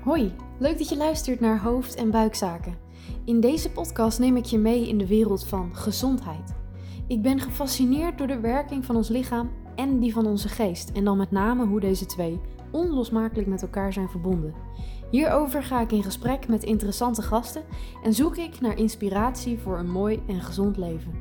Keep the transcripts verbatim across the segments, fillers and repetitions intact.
Hoi, leuk dat je luistert naar Hoofd- en Buikzaken. In deze podcast neem ik je mee in de wereld van gezondheid. Ik ben gefascineerd door de werking van ons lichaam en die van onze geest. En dan met name hoe deze twee onlosmakelijk met elkaar zijn verbonden. Hierover ga ik in gesprek met interessante gasten en zoek ik naar inspiratie voor een mooi en gezond leven.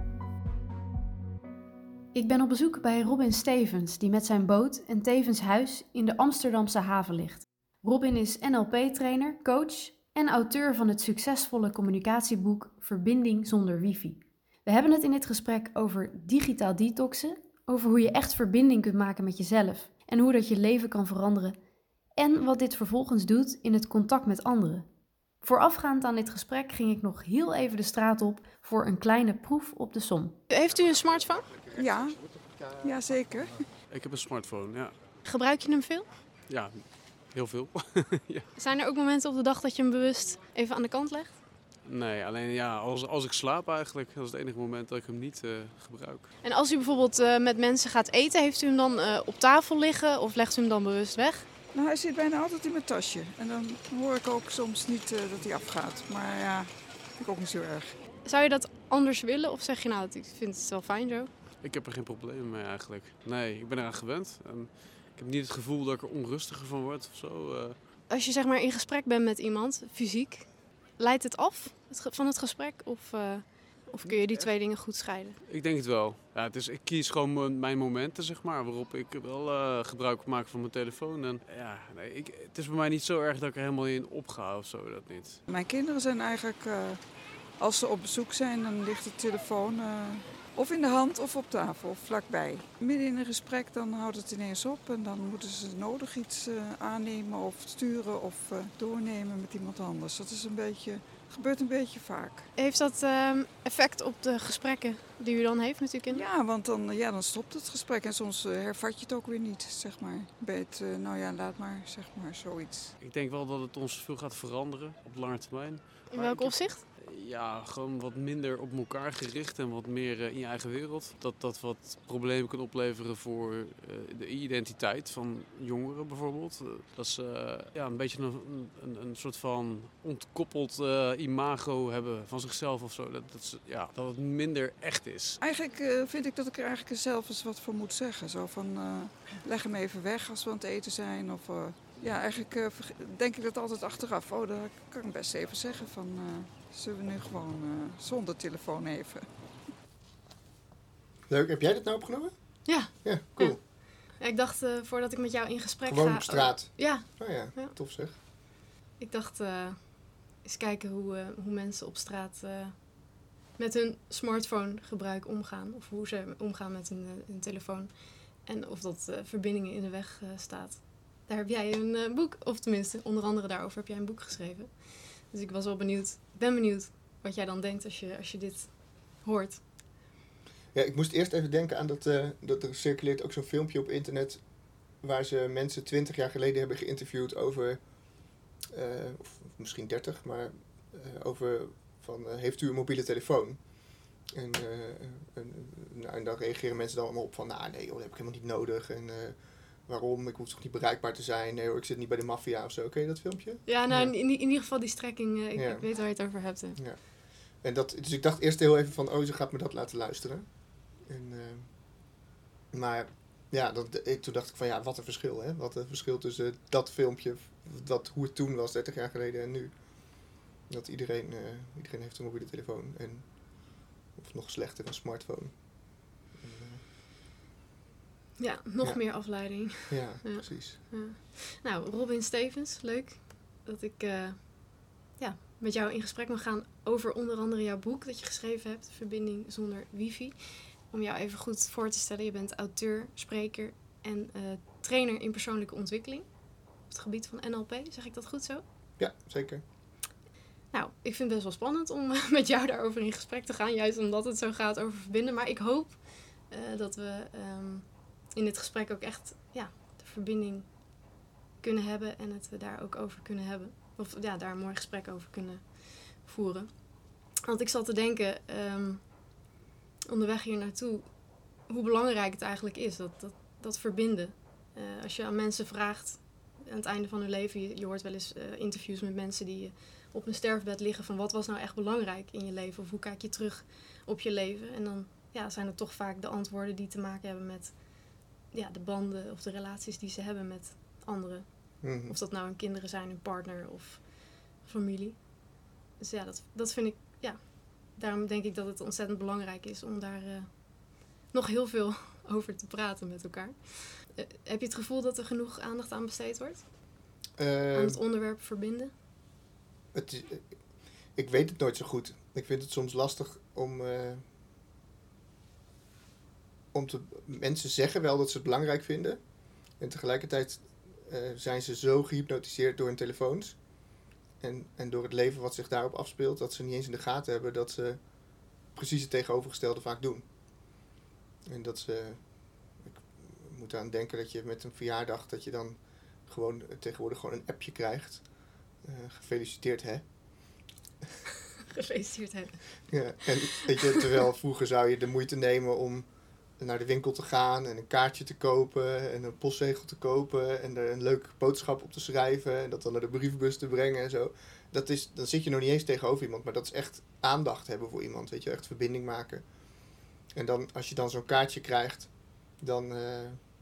Ik ben op bezoek bij Robin Stevens, die met zijn boot en tevens huis in de Amsterdamse haven ligt. Robin is N L P-trainer, coach en auteur van het succesvolle communicatieboek Verbinding zonder wifi. We hebben het in dit gesprek over digitaal detoxen, over hoe je echt verbinding kunt maken met jezelf en hoe dat je leven kan veranderen en wat dit vervolgens doet in het contact met anderen. Voorafgaand aan dit gesprek ging ik nog heel even de straat op voor een kleine proef op de som. Heeft u een smartphone? Ja, ja zeker. Ik heb een smartphone, ja. Gebruik je hem veel? Ja, heel veel. ja. Zijn er ook momenten op de dag dat je hem bewust even aan de kant legt? Nee, alleen ja, als, als ik slaap eigenlijk. Dat is het enige moment dat ik hem niet uh, gebruik. En als u bijvoorbeeld uh, met mensen gaat eten, heeft u hem dan uh, op tafel liggen of legt u hem dan bewust weg? Nou, hij zit bijna altijd in mijn tasje. En dan hoor ik ook soms niet uh, dat hij afgaat. Maar ja, vind ik ook niet zo erg. Zou je dat anders willen of zeg je nou, ik vind het wel fijn zo? Ik heb er geen probleem mee eigenlijk. Nee, ik ben eraan gewend. En ik heb niet het gevoel dat ik er onrustiger van word of zo. Uh... Als je zeg maar in gesprek bent met iemand, fysiek, leidt het af van het gesprek? Of, uh, of kun je die twee dingen goed scheiden? Ik denk het wel. Ja, het is, ik kies gewoon mijn momenten, zeg maar, waarop ik wel uh, gebruik maak van mijn telefoon. En, ja, nee, ik, het is bij mij niet zo erg dat ik er helemaal in opga of zo, dat niet. Mijn kinderen zijn eigenlijk, uh, als ze op bezoek zijn, dan ligt de telefoon uh, of in de hand of op tafel of vlakbij. Midden in een gesprek dan houdt het ineens op en dan moeten ze nodig iets uh, aannemen of sturen of uh, doornemen met iemand anders. Dat is een beetje... gebeurt een beetje vaak. Heeft dat uh, effect op de gesprekken die u dan heeft met uw kinderen? Ja, want dan, ja, dan stopt het gesprek en soms uh, hervat je het ook weer niet, zeg maar. Bij het, uh, nou ja, laat maar, zeg maar, zoiets. Ik denk wel dat het ons veel gaat veranderen op lange termijn. In welk opzicht? Ja, gewoon wat minder op elkaar gericht en wat meer uh, in je eigen wereld. Dat dat wat problemen kan opleveren voor uh, de identiteit van jongeren bijvoorbeeld. Uh, dat ze uh, ja, een beetje een, een, een soort van ontkoppeld uh, imago hebben van zichzelf of zo. Dat, dat, ze, ja, dat het minder echt is. Eigenlijk uh, vind ik dat ik er eigenlijk zelf eens wat voor moet zeggen. Zo van, uh, leg hem even weg als we aan het eten zijn. Of, uh, ja, eigenlijk uh, denk ik dat altijd achteraf. Oh, dat kan ik best even zeggen van... Uh, zullen we nu gewoon uh, zonder telefoon even. Leuk. Heb jij dat nou opgenomen? Ja. Ja, cool. Ja. Ja, ik dacht, uh, voordat ik met jou in gesprek gewoon ga... Gewoon op straat? Oh, ja. Oh ja, ja, tof zeg. Ik dacht, uh, eens kijken hoe, uh, hoe mensen op straat uh, met hun smartphone gebruik omgaan. Of hoe ze omgaan met hun, uh, hun telefoon. En of dat uh, verbindingen in de weg uh, staat. Daar heb jij een uh, boek, of tenminste, onder andere daarover heb jij een boek geschreven. Dus ik was wel benieuwd, ik ben benieuwd wat jij dan denkt als je, als je dit hoort. Ja, ik moest eerst even denken aan dat, uh, dat er circuleert ook zo'n filmpje op internet... waar ze mensen twintig jaar geleden hebben geïnterviewd over... Uh, of misschien dertig, maar uh, over van uh, heeft u een mobiele telefoon? En, uh, en, nou, en dan reageren mensen dan allemaal op van... nou nee, joh, dat heb ik helemaal niet nodig en... Uh, waarom? Ik hoef toch niet bereikbaar te zijn? Nee hoor, ik zit niet bij de maffia of zo. Ken je dat filmpje? Ja, nou ja. In, in ieder geval die strekking. Uh, ik, ja. ik weet waar je het over hebt. Hè. Ja. En dat, dus ik dacht eerst heel even van... oh, ze gaat me dat laten luisteren. En, uh, maar ja, dat, ik, toen dacht ik van ja, wat een verschil. Hè? Wat een verschil tussen dat filmpje... Dat, hoe het toen was, dertig jaar geleden en nu. Dat iedereen, uh, iedereen heeft een mobiele telefoon. En, of nog slechter, een smartphone. Ja, nog ja. meer afleiding. Ja, ja. precies. Ja. Nou, Robin Stevens, leuk dat ik uh, ja, met jou in gesprek mag gaan over onder andere jouw boek dat je geschreven hebt, Verbinding zonder wifi. Om jou even goed voor te stellen, je bent auteur, spreker en uh, trainer in persoonlijke ontwikkeling. Op het gebied van N L P, zeg ik dat goed zo? Ja, zeker. Nou, ik vind het best wel spannend om uh, met jou daarover in gesprek te gaan, juist omdat het zo gaat over verbinden. Maar ik hoop uh, dat we... Um, in dit gesprek ook echt ja, de verbinding kunnen hebben en het we daar ook over kunnen hebben. Of ja, daar een mooi gesprek over kunnen voeren. Want ik zat te denken, um, onderweg hier naartoe, hoe belangrijk het eigenlijk is, dat, dat, dat verbinden. Uh, als je aan mensen vraagt, aan het einde van hun leven. Je, je hoort wel eens uh, interviews met mensen die uh, op een sterfbed liggen van wat was nou echt belangrijk in je leven? Of hoe kijk je terug op je leven? En dan ja, zijn het toch vaak de antwoorden die te maken hebben met ja, de banden of de relaties die ze hebben met anderen. Mm-hmm. Of dat nou hun kinderen zijn, hun partner of familie. Dus ja, dat, dat vind ik, ja, daarom denk ik dat het ontzettend belangrijk is om daar uh, nog heel veel over te praten met elkaar. Uh, heb je het gevoel dat er genoeg aandacht aan besteed wordt? Uh, aan het onderwerp verbinden? Het is, ik weet het nooit zo goed. Ik vind het soms lastig om... Uh, om te... Mensen zeggen wel dat ze het belangrijk vinden. En tegelijkertijd uh, zijn ze zo gehypnotiseerd door hun telefoons. En, en door het leven wat zich daarop afspeelt, dat ze niet eens in de gaten hebben dat ze precies het tegenovergestelde vaak doen. En dat ze... Ik moet aan denken dat je met een verjaardag, dat je dan gewoon tegenwoordig gewoon een appje krijgt. Uh, gefeliciteerd, hè? Gefeliciteerd, hè? Ja, en weet je, terwijl vroeger zou je de moeite nemen om naar de winkel te gaan en een kaartje te kopen en een postzegel te kopen en er een leuke boodschap op te schrijven en dat dan naar de brievenbus te brengen en zo. Dat is, dan zit je nog niet eens tegenover iemand, maar dat is echt aandacht hebben voor iemand, weet je, echt verbinding maken. En dan, als je dan zo'n kaartje krijgt, dan, uh,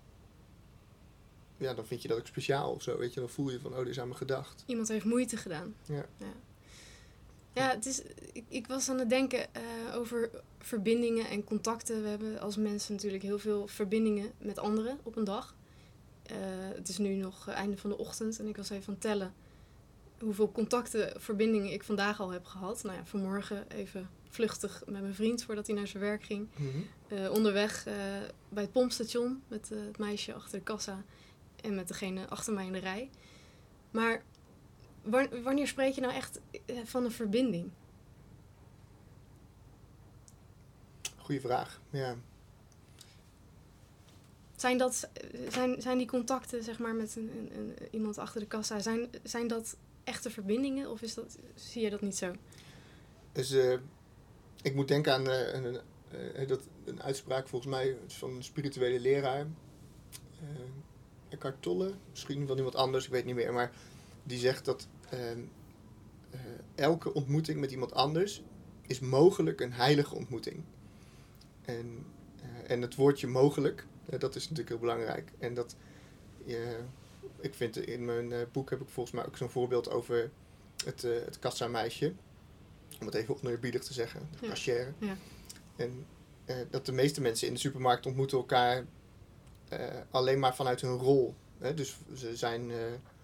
ja, dan vind je dat ook speciaal of zo, weet je. Dan voel je van, oh, dit is aan me gedacht. Iemand heeft moeite gedaan. Ja. Ja, ja het is, ik, ik was aan het denken uh, over verbindingen en contacten. We hebben als mensen natuurlijk heel veel verbindingen met anderen op een dag. Uh, het is nu nog uh, einde van de ochtend en ik was even aan het tellen hoeveel contacten, verbindingen ik vandaag al heb gehad. Nou ja, vanmorgen even vluchtig met mijn vriend voordat hij naar zijn werk ging. Mm-hmm. Uh, onderweg uh, bij het pompstation met uh, het meisje achter de kassa en met degene achter mij in de rij. Maar wanneer spreek je nou echt uh, van een verbinding? Goeie vraag, ja. Zijn, dat, zijn, zijn die contacten zeg maar, met een, een, een, iemand achter de kassa, zijn, zijn dat echte verbindingen of is dat, zie je dat niet zo? Dus, uh, ik moet denken aan uh, een, uh, dat, een uitspraak volgens mij van een spirituele leraar. Uh, Eckhart Tolle, misschien van iemand anders, ik weet niet meer. Maar die zegt dat uh, uh, elke ontmoeting met iemand anders is mogelijk een heilige ontmoeting. En, uh, en het woordje mogelijk, uh, dat is natuurlijk heel belangrijk. En dat, uh, ik vind in mijn uh, boek heb ik volgens mij ook zo'n voorbeeld over het, uh, het kassameisje. Om het even oneerbiedig te zeggen, de ja. cashier. Ja. En uh, dat de meeste mensen in de supermarkt ontmoeten elkaar uh, alleen maar vanuit hun rol. Hè? Dus ze zijn uh,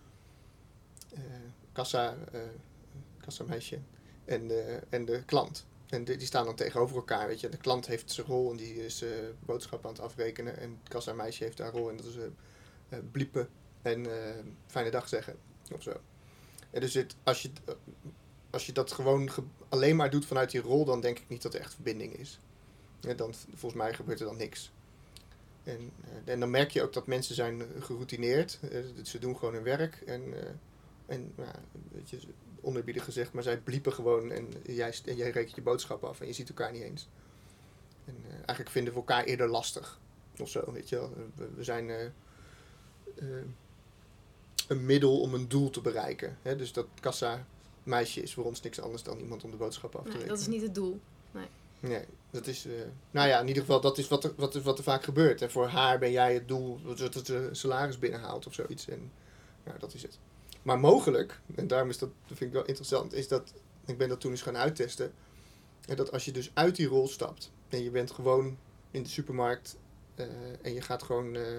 uh, kassa, uh, kassameisje en de, en de klant. En de, die staan dan tegenover elkaar, weet je. De klant heeft zijn rol en die is uh, boodschappen aan het afrekenen. En het kassameisje heeft haar rol en dat is uh, uh, bliepen en uh, fijne dag zeggen of zo. En dus het, als je... Uh, Als je dat gewoon ge- alleen maar doet vanuit die rol, dan denk ik niet dat er echt verbinding is. Ja, dan, volgens mij gebeurt er dan niks. En, uh, en dan merk je ook dat mensen zijn geroutineerd. Uh, ze doen gewoon hun werk. En, uh, en uh, weet je, oneerbiedig gezegd, maar zij bliepen gewoon en jij, en jij rekent je boodschap af en je ziet elkaar niet eens. En uh, eigenlijk vinden we elkaar eerder lastig. Of zo, weet je wel. We, we zijn uh, uh, een middel om een doel te bereiken. Hè? Dus dat kassa... meisje is voor ons niks anders dan iemand om de boodschappen af te rekenen. Nee, dat is niet het doel. Nee, nee dat is... Uh, nou ja, in ieder geval, dat is wat er, wat er, wat er vaak gebeurt. En voor haar ben jij het doel dat het uh, salaris binnenhaalt of zoiets. En ja, dat is het. Maar mogelijk, en daarom is dat, dat vind ik wel interessant, is dat, ik ben dat toen eens gaan uittesten, dat als je dus uit die rol stapt en je bent gewoon in de supermarkt uh, en je gaat gewoon... Uh,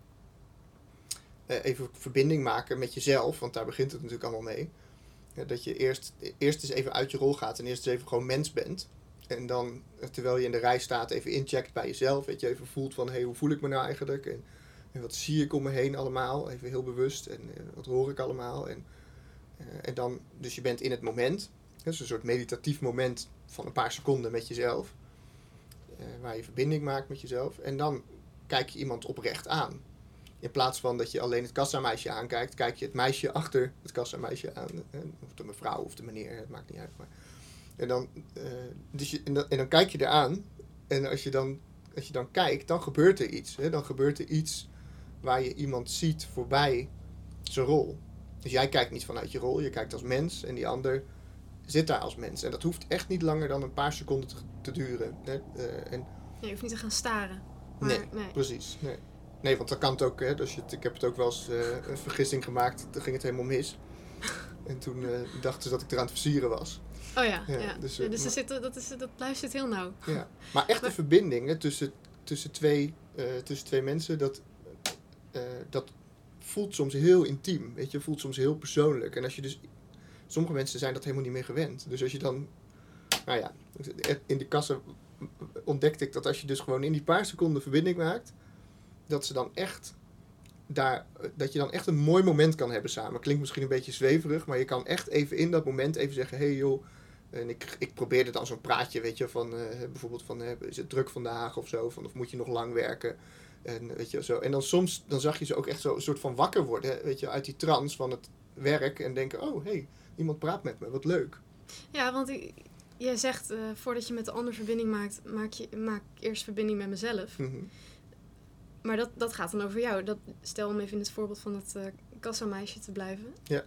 uh, even verbinding maken met jezelf, want daar begint het natuurlijk allemaal mee. Ja, dat je eerst, eerst eens even uit je rol gaat en eerst eens even gewoon mens bent. En dan, terwijl je in de rij staat, even incheckt bij jezelf. Weet je, even voelt van, hé, hey, hoe voel ik me nou eigenlijk? En, en wat zie ik om me heen allemaal? Even heel bewust. En uh, wat hoor ik allemaal? En, uh, en dan, dus je bent in het moment. Dus een soort meditatief moment van een paar seconden met jezelf. Uh, waar je verbinding maakt met jezelf. En dan kijk je iemand oprecht aan. In plaats van dat je alleen het kassameisje aankijkt, kijk je het meisje achter het kassameisje aan. Of de mevrouw of de meneer, het maakt niet uit. Maar. En, dan, uh, dus je, en, dan, en dan kijk je eraan. En als je dan, als je dan kijkt, dan gebeurt er iets. Hè? Dan gebeurt er iets waar je iemand ziet voorbij zijn rol. Dus jij kijkt niet vanuit je rol, je kijkt als mens en die ander zit daar als mens. En dat hoeft echt niet langer dan een paar seconden te, te duren. Hè? Uh, en... Je hoeft niet te gaan staren. Maar, nee, nee, precies. Nee. nee, want dat kan het ook. Hè? Dus je, ik heb het ook wel eens uh, een vergissing gemaakt. Toen ging het helemaal mis. En toen uh, dachten ze dat ik eraan het versieren was. Oh ja, ja. ja dus, uh, ja, dus maar, zit, dat, is, dat luistert heel nauw. Ja. Maar echt de verbinding hè, tussen, tussen, twee, uh, tussen twee mensen, dat, uh, dat voelt soms heel intiem. Weet je, voelt soms heel persoonlijk. En als je dus, sommige mensen zijn dat helemaal niet meer gewend. Dus als je dan, nou ja, in de kassen ontdekte ik dat als je dus gewoon in die paar seconden verbinding maakt, dat ze dan echt daar, dat je dan echt een mooi moment kan hebben samen. Klinkt misschien een beetje zweverig, maar je kan echt even in dat moment even zeggen, hé hey joh, en ik, ik probeerde dan zo'n praatje, weet je, van uh, bijvoorbeeld van, uh, is het druk vandaag of zo, van, of moet je nog lang werken? En, weet je, zo. En dan soms, dan zag je ze ook echt zo een soort van wakker worden, weet je, uit die trance van het werk en denken, oh hé, hey, iemand praat met me, wat leuk. Ja, want ik, jij zegt, uh, voordat je met de ander verbinding maakt, maak je maak eerst verbinding met mezelf. Mm-hmm. Maar dat, dat gaat dan over jou. Dat, stel om even in het voorbeeld van het uh, kassameisje te blijven. Ja.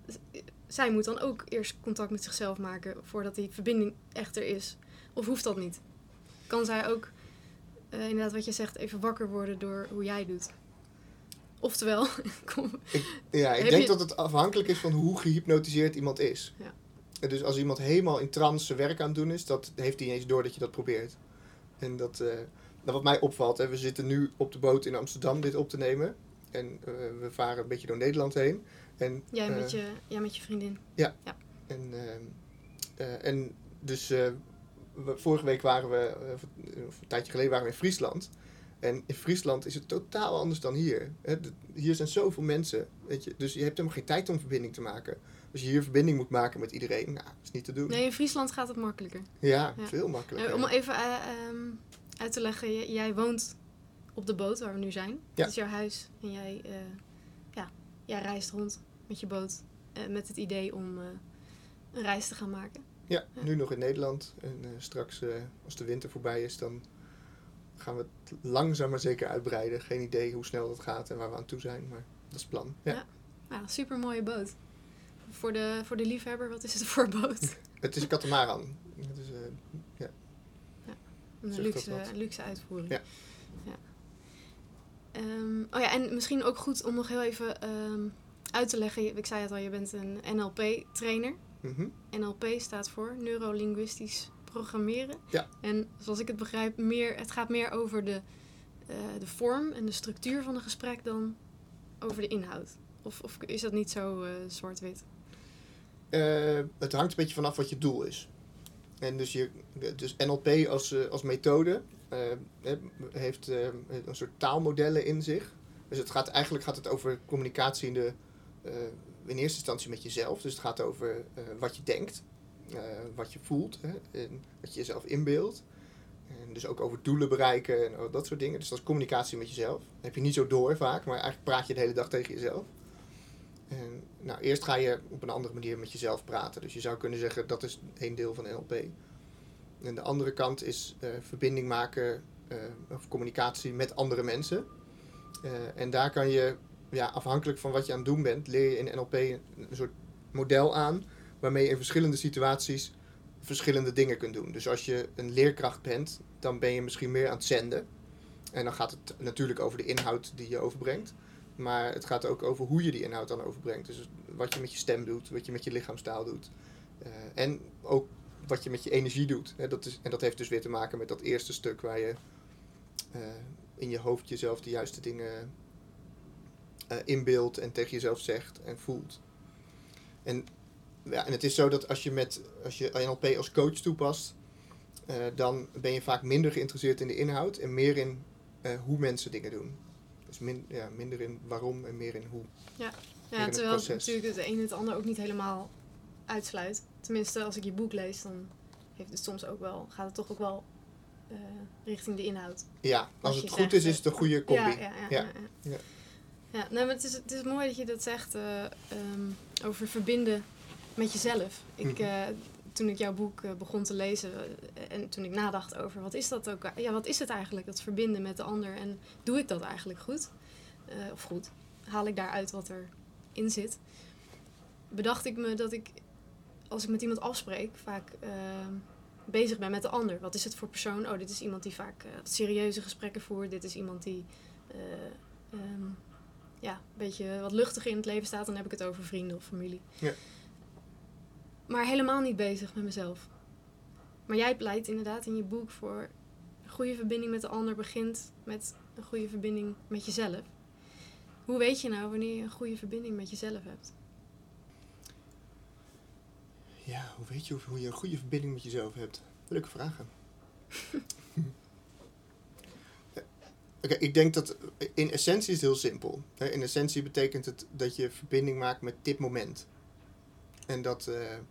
Zij moet dan ook eerst contact met zichzelf maken voordat die verbinding echt er is. Of hoeft dat niet? Kan zij ook, uh, inderdaad wat je zegt, even wakker worden door hoe jij doet? Oftewel... kom, ik, ja, ik denk je... dat het afhankelijk is van hoe gehypnotiseerd iemand is. Ja. En dus als iemand helemaal in trance zijn werk aan het doen is, dat heeft hij niet eens door dat je dat probeert. En dat... Uh, Nou, wat mij opvalt, hè, we zitten nu op de boot in Amsterdam dit op te nemen. En uh, we varen een beetje door Nederland heen. En, jij, uh, met je, jij met je vriendin? Ja. ja. En, uh, uh, en dus uh, we, vorige week waren we, uh, of een tijdje geleden waren we in Friesland. En in Friesland is het totaal anders dan hier. Hè. De, hier zijn zoveel mensen, weet je. Dus je hebt helemaal geen tijd om verbinding te maken. Als je hier verbinding moet maken met iedereen, nou, dat is niet te doen. Nee, in Friesland gaat het makkelijker. Ja, ja. veel makkelijker. Uh, om even... Uh, um... uit te leggen, j- jij woont op de boot waar we nu zijn. Ja. Dat is jouw huis. En jij, uh, ja, jij reist rond met je boot. Uh, met het idee om uh, een reis te gaan maken. Ja, ja, nu nog in Nederland. En uh, straks, uh, als de winter voorbij is, dan gaan we het langzaam maar zeker uitbreiden. Geen idee hoe snel dat gaat en waar we aan toe zijn. Maar dat is het plan. Ja, ja. ja super mooie boot. Voor de, voor de liefhebber, wat is het voor boot? Het is een katamaran. Het is, uh, ja. Een luxe, een luxe uitvoering. Ja. ja. Um, oh ja, en misschien ook goed om nog heel even um, uit te leggen. Ik zei het al, je bent een N L P-trainer. Mm-hmm. N L P staat voor neurolinguistisch programmeren. Ja. En zoals ik het begrijp, meer, het gaat meer over de, uh, de vorm en de structuur van een gesprek dan over de inhoud. Of, of is dat niet zo uh, zwart-wit? Uh, het hangt een beetje vanaf wat je doel is. En dus, je, dus N L P als, uh, als methode uh, heeft uh, een soort taalmodellen in zich. Dus het gaat, eigenlijk gaat het over communicatie in, de, uh, in eerste instantie met jezelf. Dus het gaat over uh, wat je denkt, uh, wat je voelt, hè, en wat je jezelf inbeeldt. En dus ook over doelen bereiken en oh, dat soort dingen. Dus dat is communicatie met jezelf. Dat heb je niet zo door vaak, maar eigenlijk praat je de hele dag tegen jezelf. En, nou, eerst ga je op een andere manier met jezelf praten. Dus je zou kunnen zeggen, dat is één deel van N L P. En de andere kant is uh, verbinding maken uh, of communicatie met andere mensen. Uh, en daar kan je, ja, afhankelijk van wat je aan het doen bent, leer je in N L P een, een soort model aan, waarmee je in verschillende situaties verschillende dingen kunt doen. Dus als je een leerkracht bent, dan ben je misschien meer aan het zenden. En dan gaat het natuurlijk over de inhoud die je overbrengt. Maar het gaat ook over hoe je die inhoud dan overbrengt. Dus wat je met je stem doet, wat je met je lichaamstaal doet. Uh, en ook wat je met je energie doet. Hè, dat is, en dat heeft dus weer te maken met dat eerste stuk waar je uh, in je hoofd jezelf de juiste dingen uh, inbeeldt en tegen jezelf zegt en voelt. En, ja, en het is zo dat als je, met, als je N L P als coach toepast, uh, dan ben je vaak minder geïnteresseerd in de inhoud en meer in uh, hoe mensen dingen doen. Dus min, ja, minder in waarom en meer in hoe. Ja, ja terwijl het natuurlijk het een het ander ook niet helemaal uitsluit. Tenminste, als ik je boek lees, dan heeft het soms ook wel, gaat het toch ook wel uh, richting de inhoud. Ja, als het goed is, is het een goede combi. Ja, ja, ja. ja, ja. ja. ja. ja nou, maar het, is, het is mooi dat je dat zegt uh, um, over verbinden met jezelf. Ik, uh, toen ik jouw boek uh, begon te lezen uh, en toen ik nadacht over wat is dat ook, ja, wat is het eigenlijk, dat verbinden met de ander en doe ik dat eigenlijk goed? Uh, of goed, haal ik daaruit wat in zit, bedacht ik me dat ik, als ik met iemand afspreek, vaak uh, bezig ben met de ander. Wat is het voor persoon? Oh, dit is iemand die vaak uh, serieuze gesprekken voert. Dit is iemand die uh, um, ja, een beetje wat luchtiger in het leven staat. Dan heb ik het over vrienden of familie. Ja. Maar helemaal niet bezig met mezelf. Maar jij pleit inderdaad in je boek voor een goede verbinding met de ander begint met een goede verbinding met jezelf. Hoe weet je nou wanneer je een goede verbinding met jezelf hebt? Ja, hoe weet je of, hoe je een goede verbinding met jezelf hebt? Leuke vragen. Oké, okay, ik denk dat in essentie is het heel simpel. In essentie betekent het dat je verbinding maakt met dit moment. En dat uh, uh,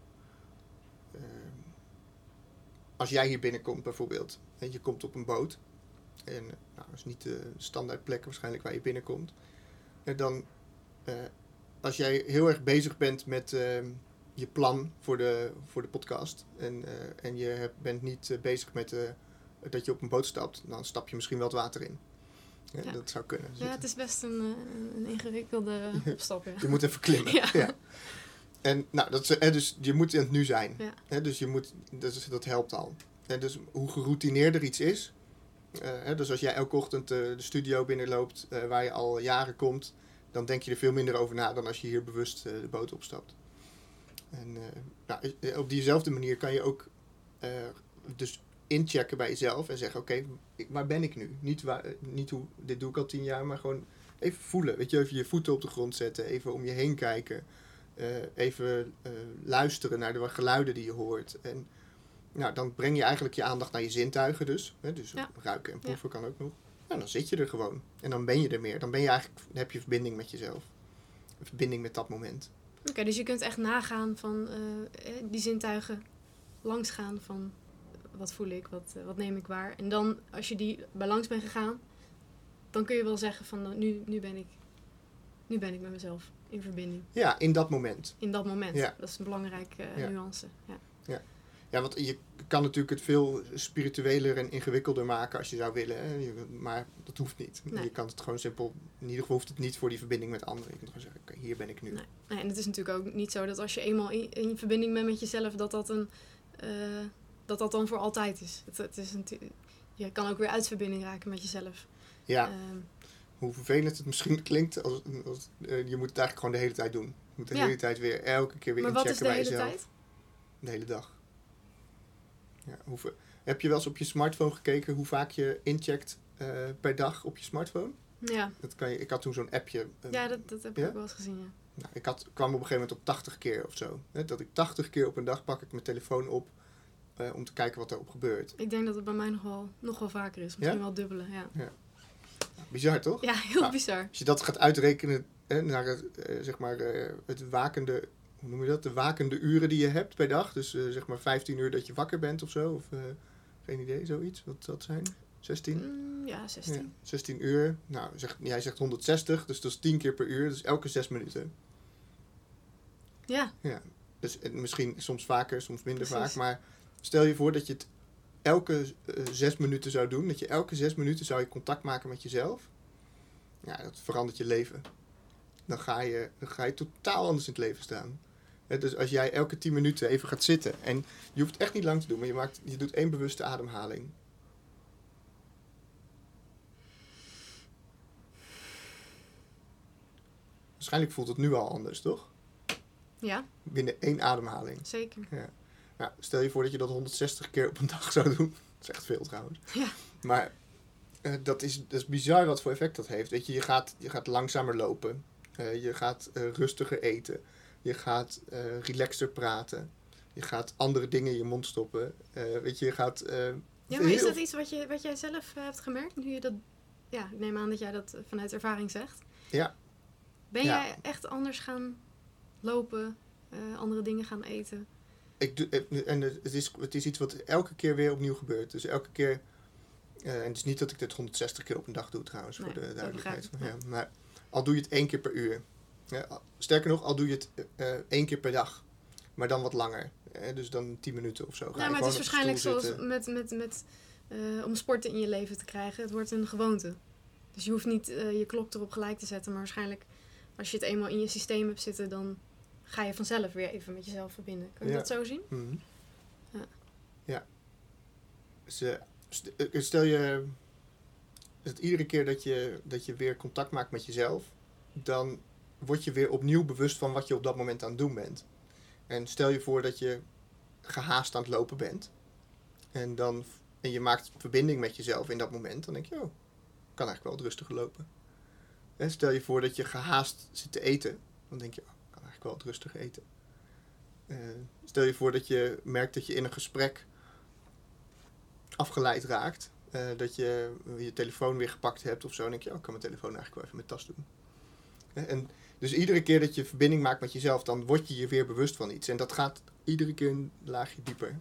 als jij hier binnenkomt bijvoorbeeld, en je komt op een boot, en nou, dat is niet de standaard plek waarschijnlijk waar je binnenkomt, en dan uh, als jij heel erg bezig bent met uh, je plan voor de, voor de podcast en, uh, en je hebt, bent niet uh, bezig met uh, dat je op een boot stapt, dan stap je misschien wel het water in. Ja, ja. Dat zou kunnen. Ja, het is best een, een ingewikkelde opstap. Ja. Je moet even klimmen. Ja. Ja. En nou, dat is, dus je moet in het nu zijn. Ja. He, dus je moet, dus, dat helpt al. En dus hoe geroutineerder iets is. Uh, he, dus als jij elke ochtend uh, de studio binnenloopt uh, waar je al jaren komt, dan denk je er veel minder over na dan als je hier bewust uh, de boot opstapt. En uh, nou, op diezelfde manier kan je ook uh, dus inchecken bij jezelf en zeggen, oké, okay, waar ben ik nu? Niet, waar, niet hoe, dit doe ik al tien jaar, maar gewoon even voelen. Weet je, even je voeten op de grond zetten, even om je heen kijken. Uh, even uh, luisteren naar de geluiden die je hoort. En nou, dan breng je eigenlijk je aandacht naar je zintuigen dus. Hè, dus ja. Ruiken en proeven ja. kan ook nog. Nou, dan zit je er gewoon. En dan ben je er meer. Dan ben je eigenlijk, dan heb je verbinding met jezelf. Een verbinding met dat moment. Oké, okay, dus je kunt echt nagaan van uh, die zintuigen langsgaan van wat voel ik, wat, uh, wat neem ik waar. En dan, als je die bij langs bent gegaan, dan kun je wel zeggen van uh, nu, nu, ben ik, nu ben ik met mezelf in verbinding. Ja, in dat moment. In dat moment. Ja. Dat is een belangrijke uh, ja. nuance. Ja. Ja. Ja, want je kan natuurlijk het veel spiritueler en ingewikkelder maken als je zou willen. Hè? Maar dat hoeft niet. Nee. Je kan het gewoon simpel, in ieder geval hoeft het niet voor die verbinding met anderen. Je kunt gewoon zeggen, oké, okay, hier ben ik nu. Nee. Nee, en het is natuurlijk ook niet zo dat als je eenmaal in, in verbinding bent met jezelf, dat dat, een, uh, dat, dat dan voor altijd is. Het, het is een, je kan ook weer uit verbinding raken met jezelf. Ja, uh, hoe vervelend het misschien klinkt, als, als, uh, je moet het eigenlijk gewoon de hele tijd doen. Je moet de ja. hele tijd weer, elke keer weer maar inchecken bij jezelf. Maar wat is de hele tijd? De hele dag. Ja, hoeveel, heb je wel eens op je smartphone gekeken hoe vaak je incheckt uh, per dag op je smartphone? Ja. Dat kan je, ik had toen zo'n appje. Um, ja, dat, dat heb ik ja? ook wel eens gezien, ja. Nou, ik had, kwam op een gegeven moment op tachtig keer of zo. Hè, dat ik tachtig keer op een dag pak ik mijn telefoon op uh, om te kijken wat erop gebeurt. Ik denk dat het bij mij nog wel, nog wel vaker is. Misschien ja? wel dubbele, ja. ja. Nou, bizar, toch? Ja, heel nou, bizar. Als je dat gaat uitrekenen hè, naar het, uh, zeg maar, uh, het wakende... Hoe noem je dat? De wakende uren die je hebt per dag. Dus uh, zeg maar vijftien uur dat je wakker bent of zo. Of uh, geen idee, zoiets. Wat zou dat zijn? zestien? Mm, ja, zestien. Ja, zestien uur. Nou, zeg, jij zegt honderdzestig. Dus dat is tien keer per uur. Dus elke zes minuten. Ja. Ja. Dus uh, misschien soms vaker, soms minder Precies. vaak. Maar stel je voor dat je het elke uh, zes minuten zou doen. Dat je elke zes minuten zou je contact maken met jezelf. Ja, dat verandert je leven. Dan ga je, dan ga je totaal anders in het leven staan. He, dus als jij elke tien minuten even gaat zitten. En je hoeft echt niet lang te doen. Maar je, maakt, je doet één bewuste ademhaling. Waarschijnlijk voelt het nu al anders, toch? Ja. Binnen één ademhaling. Zeker. Ja. Nou, stel je voor dat je dat honderdzestig keer op een dag zou doen. Dat is echt veel trouwens. Ja. Maar uh, dat, is, dat is bizar wat voor effect dat heeft. Weet je, je gaat, je gaat langzamer lopen. Uh, je gaat uh, rustiger eten. Je gaat uh, relaxter praten. Je gaat andere dingen in je mond stoppen. Uh, weet je, je gaat... Uh, ja, maar is dat iets wat, je, wat jij zelf uh, hebt gemerkt? Nu je dat, ja, ik neem aan dat jij dat uh, vanuit ervaring zegt. Ja. Ben ja. jij echt anders gaan lopen? Uh, andere dingen gaan eten? Ik doe, en het is, het is iets wat elke keer weer opnieuw gebeurt. Dus elke keer... Uh, en het is niet dat ik dit honderdzestig keer op een dag doe trouwens, nee, voor de duidelijkheid. Ja. Ja, maar al doe je het één keer per uur. Ja, sterker nog, al doe je het uh, één keer per dag. Maar dan wat langer. Uh, dus dan tien minuten of zo. Ga ja, maar het is waarschijnlijk zoals met, met, met, uh, om sporten in je leven te krijgen. Het wordt een gewoonte. Dus je hoeft niet uh, je klok erop gelijk te zetten. Maar waarschijnlijk als je het eenmaal in je systeem hebt zitten, dan ga je vanzelf weer even met jezelf verbinden. Kun je Ja. dat zo zien? Mm-hmm. Ja. Ja. Dus, uh, st- uh, stel je dat iedere keer dat je, dat je weer contact maakt met jezelf, dan word je weer opnieuw bewust van wat je op dat moment aan het doen bent. En stel je voor dat je gehaast aan het lopen bent. En, dan, en je maakt verbinding met jezelf in dat moment. Dan denk je, oh, ik kan eigenlijk wel wat rustiger lopen. En stel je voor dat je gehaast zit te eten. Dan denk je, oh, ik kan eigenlijk wel wat rustiger eten. Uh, stel je voor dat je merkt dat je in een gesprek afgeleid raakt. Uh, dat je je telefoon weer gepakt hebt of zo. Dan denk je, oh, ik kan mijn telefoon eigenlijk wel even in mijn tas doen. Uh, en dus iedere keer dat je verbinding maakt met jezelf, dan word je je weer bewust van iets. En dat gaat iedere keer een laagje dieper.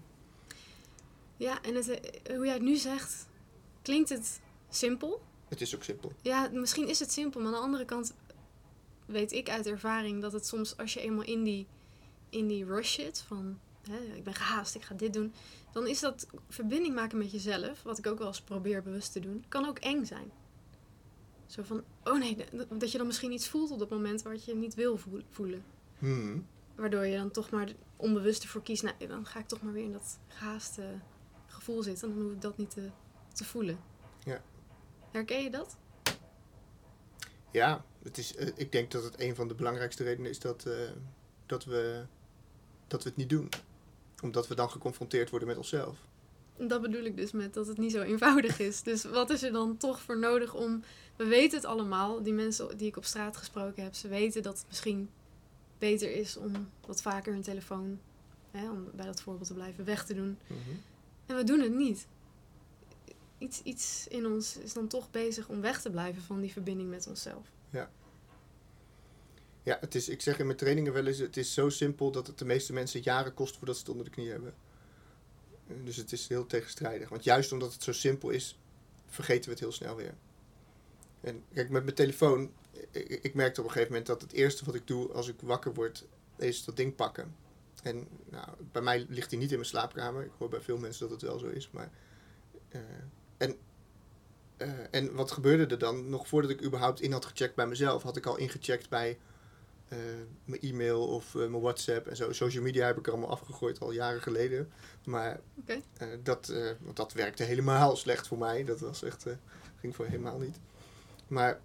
Ja, en het, hoe jij het nu zegt, klinkt het simpel. Het is ook simpel. Ja, misschien is het simpel, maar aan de andere kant weet ik uit ervaring dat het soms, als je eenmaal in die, in die rush zit, van hè, ik ben gehaast, ik ga dit doen, dan is dat verbinding maken met jezelf, wat ik ook wel eens probeer bewust te doen, kan ook eng zijn. Zo van, oh nee, dat je dan misschien iets voelt op dat moment wat je niet wil voelen. Hmm. Waardoor je dan toch maar onbewust ervoor kiest, nou, dan ga ik toch maar weer in dat gehaaste gevoel zitten. En dan hoef ik dat niet te, te voelen. Ja. Herken je dat? Ja, het is, uh, ik denk dat het een van de belangrijkste redenen is dat, uh, dat, we, dat we het niet doen. Omdat we dan geconfronteerd worden met onszelf. Dat bedoel ik dus met dat het niet zo eenvoudig is. Dus wat is er dan toch voor nodig om... We weten het allemaal, die mensen die ik op straat gesproken heb, ze weten dat het misschien beter is om wat vaker hun telefoon, hè, om bij dat voorbeeld te blijven, weg te doen. Mm-hmm. En we doen het niet. Iets, iets in ons is dan toch bezig om weg te blijven van die verbinding met onszelf. Ja. Ja, het is, ik zeg in mijn trainingen wel eens, het is zo simpel dat het de meeste mensen jaren kost voordat ze het onder de knie hebben. Dus het is heel tegenstrijdig. Want juist omdat het zo simpel is, vergeten we het heel snel weer. En kijk, met mijn telefoon, ik, ik merkte op een gegeven moment dat het eerste wat ik doe als ik wakker word, is dat ding pakken. En nou, bij mij ligt hij niet in mijn slaapkamer. Ik hoor bij veel mensen dat het wel zo is. Maar, uh, en, uh, en wat gebeurde er dan? Nog voordat ik überhaupt in had gecheckt bij mezelf, had ik al ingecheckt bij uh, mijn e-mail of uh, mijn WhatsApp en zo. Social media heb ik er allemaal afgegooid al jaren geleden. Maar okay. uh, dat, uh, want dat werkte helemaal slecht voor mij. Dat was echt, uh, ging voor helemaal niet. Maar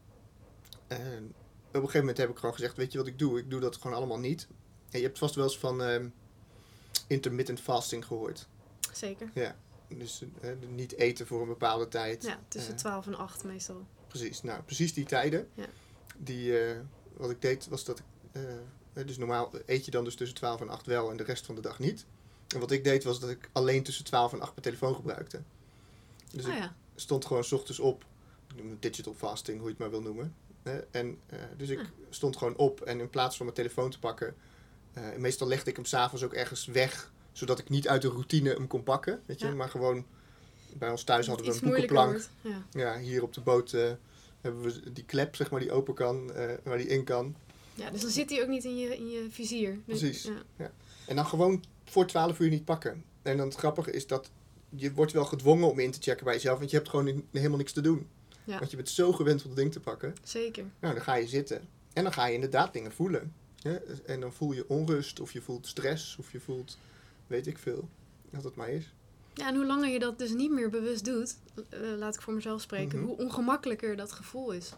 uh, op een gegeven moment heb ik gewoon gezegd, weet je wat ik doe? Ik doe dat gewoon allemaal niet. En je hebt vast wel eens van uh, intermittent fasting gehoord. Zeker. Ja, dus uh, niet eten voor een bepaalde tijd. Ja, tussen twaalf uh, en acht meestal. Precies, nou precies die tijden. Ja. Die, uh, wat ik deed was dat ik, uh, dus normaal eet je dan dus tussen twaalf en acht wel en de rest van de dag niet. En wat ik deed was dat ik alleen tussen twaalf en acht mijn telefoon gebruikte. Dus oh, ik ja. stond gewoon 's ochtends op, digital fasting, hoe je het maar wil noemen. Uh, en, uh, dus ik ah. stond gewoon op en in plaats van mijn telefoon te pakken, uh, meestal legde ik hem 's avonds ook ergens weg, zodat ik niet uit de routine hem kon pakken, weet je, ja. maar gewoon bij ons thuis hadden we een boekenplank. Ja. ja, hier op de boot uh, hebben we die klep, zeg maar, die open kan, uh, waar die in kan. Ja, dus dan zit hij ook niet in je, in je vizier. Precies. Ja. Ja. En dan gewoon voor twaalf uur niet pakken. En dan het grappige is dat je wordt wel gedwongen om in te checken bij jezelf, want je hebt gewoon helemaal niks te doen. Ja. Want je bent zo gewend om dat ding te pakken. Zeker. Nou, dan ga je zitten. En dan ga je inderdaad dingen voelen. Ja? En dan voel je onrust, of je voelt stress, of je voelt, weet ik veel, wat het maar is. Ja, en hoe langer je dat dus niet meer bewust doet, uh, laat ik voor mezelf spreken, mm-hmm. hoe ongemakkelijker dat gevoel is.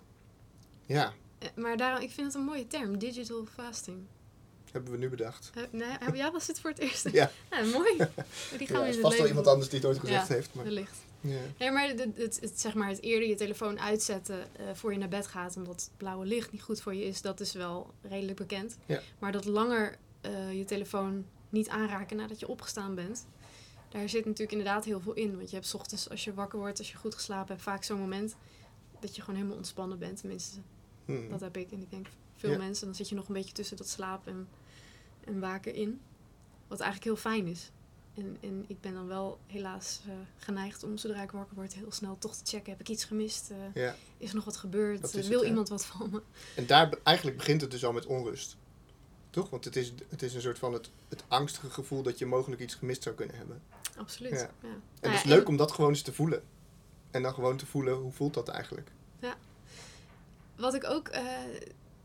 Ja. Uh, maar daarom, ik vind het een mooie term, digital fasting. Hebben we nu bedacht. Uh, nee, heb jij was dit voor het eerst? Ja. Ja, mooi. Die gaan ja, we is in vast wel iemand anders die het ooit ja, gezegd heeft. Maar. wellicht. Ja. Nee, maar het, het, het, zeg maar het eerder je telefoon uitzetten uh, voor je naar bed gaat, omdat het blauwe licht niet goed voor je is, dat is wel redelijk bekend. Ja. Maar dat langer uh, je telefoon niet aanraken nadat je opgestaan bent, daar zit natuurlijk inderdaad heel veel in. Want je hebt 's ochtends, als je wakker wordt, als je goed geslapen hebt, vaak zo'n moment dat je gewoon helemaal ontspannen bent. Tenminste, hmm. dat heb ik. En ik denk veel ja. mensen, dan zit je nog een beetje tussen dat slaap en, en waken in. Wat eigenlijk heel fijn is. En, en ik ben dan wel helaas uh, geneigd om, zodra ik wakker word, heel snel toch te checken. Heb ik iets gemist? Uh, ja. Is er nog wat gebeurd? Uh, wil het, iemand wat van me? En daar be- eigenlijk begint het dus al met onrust. Toch? Want het is, het is een soort van het, het angstige gevoel dat je mogelijk iets gemist zou kunnen hebben. Absoluut. Ja. Ja. En nou het is ja, leuk en... om dat gewoon eens te voelen. En dan gewoon te voelen, hoe voelt dat eigenlijk? Ja. Wat ik ook uh,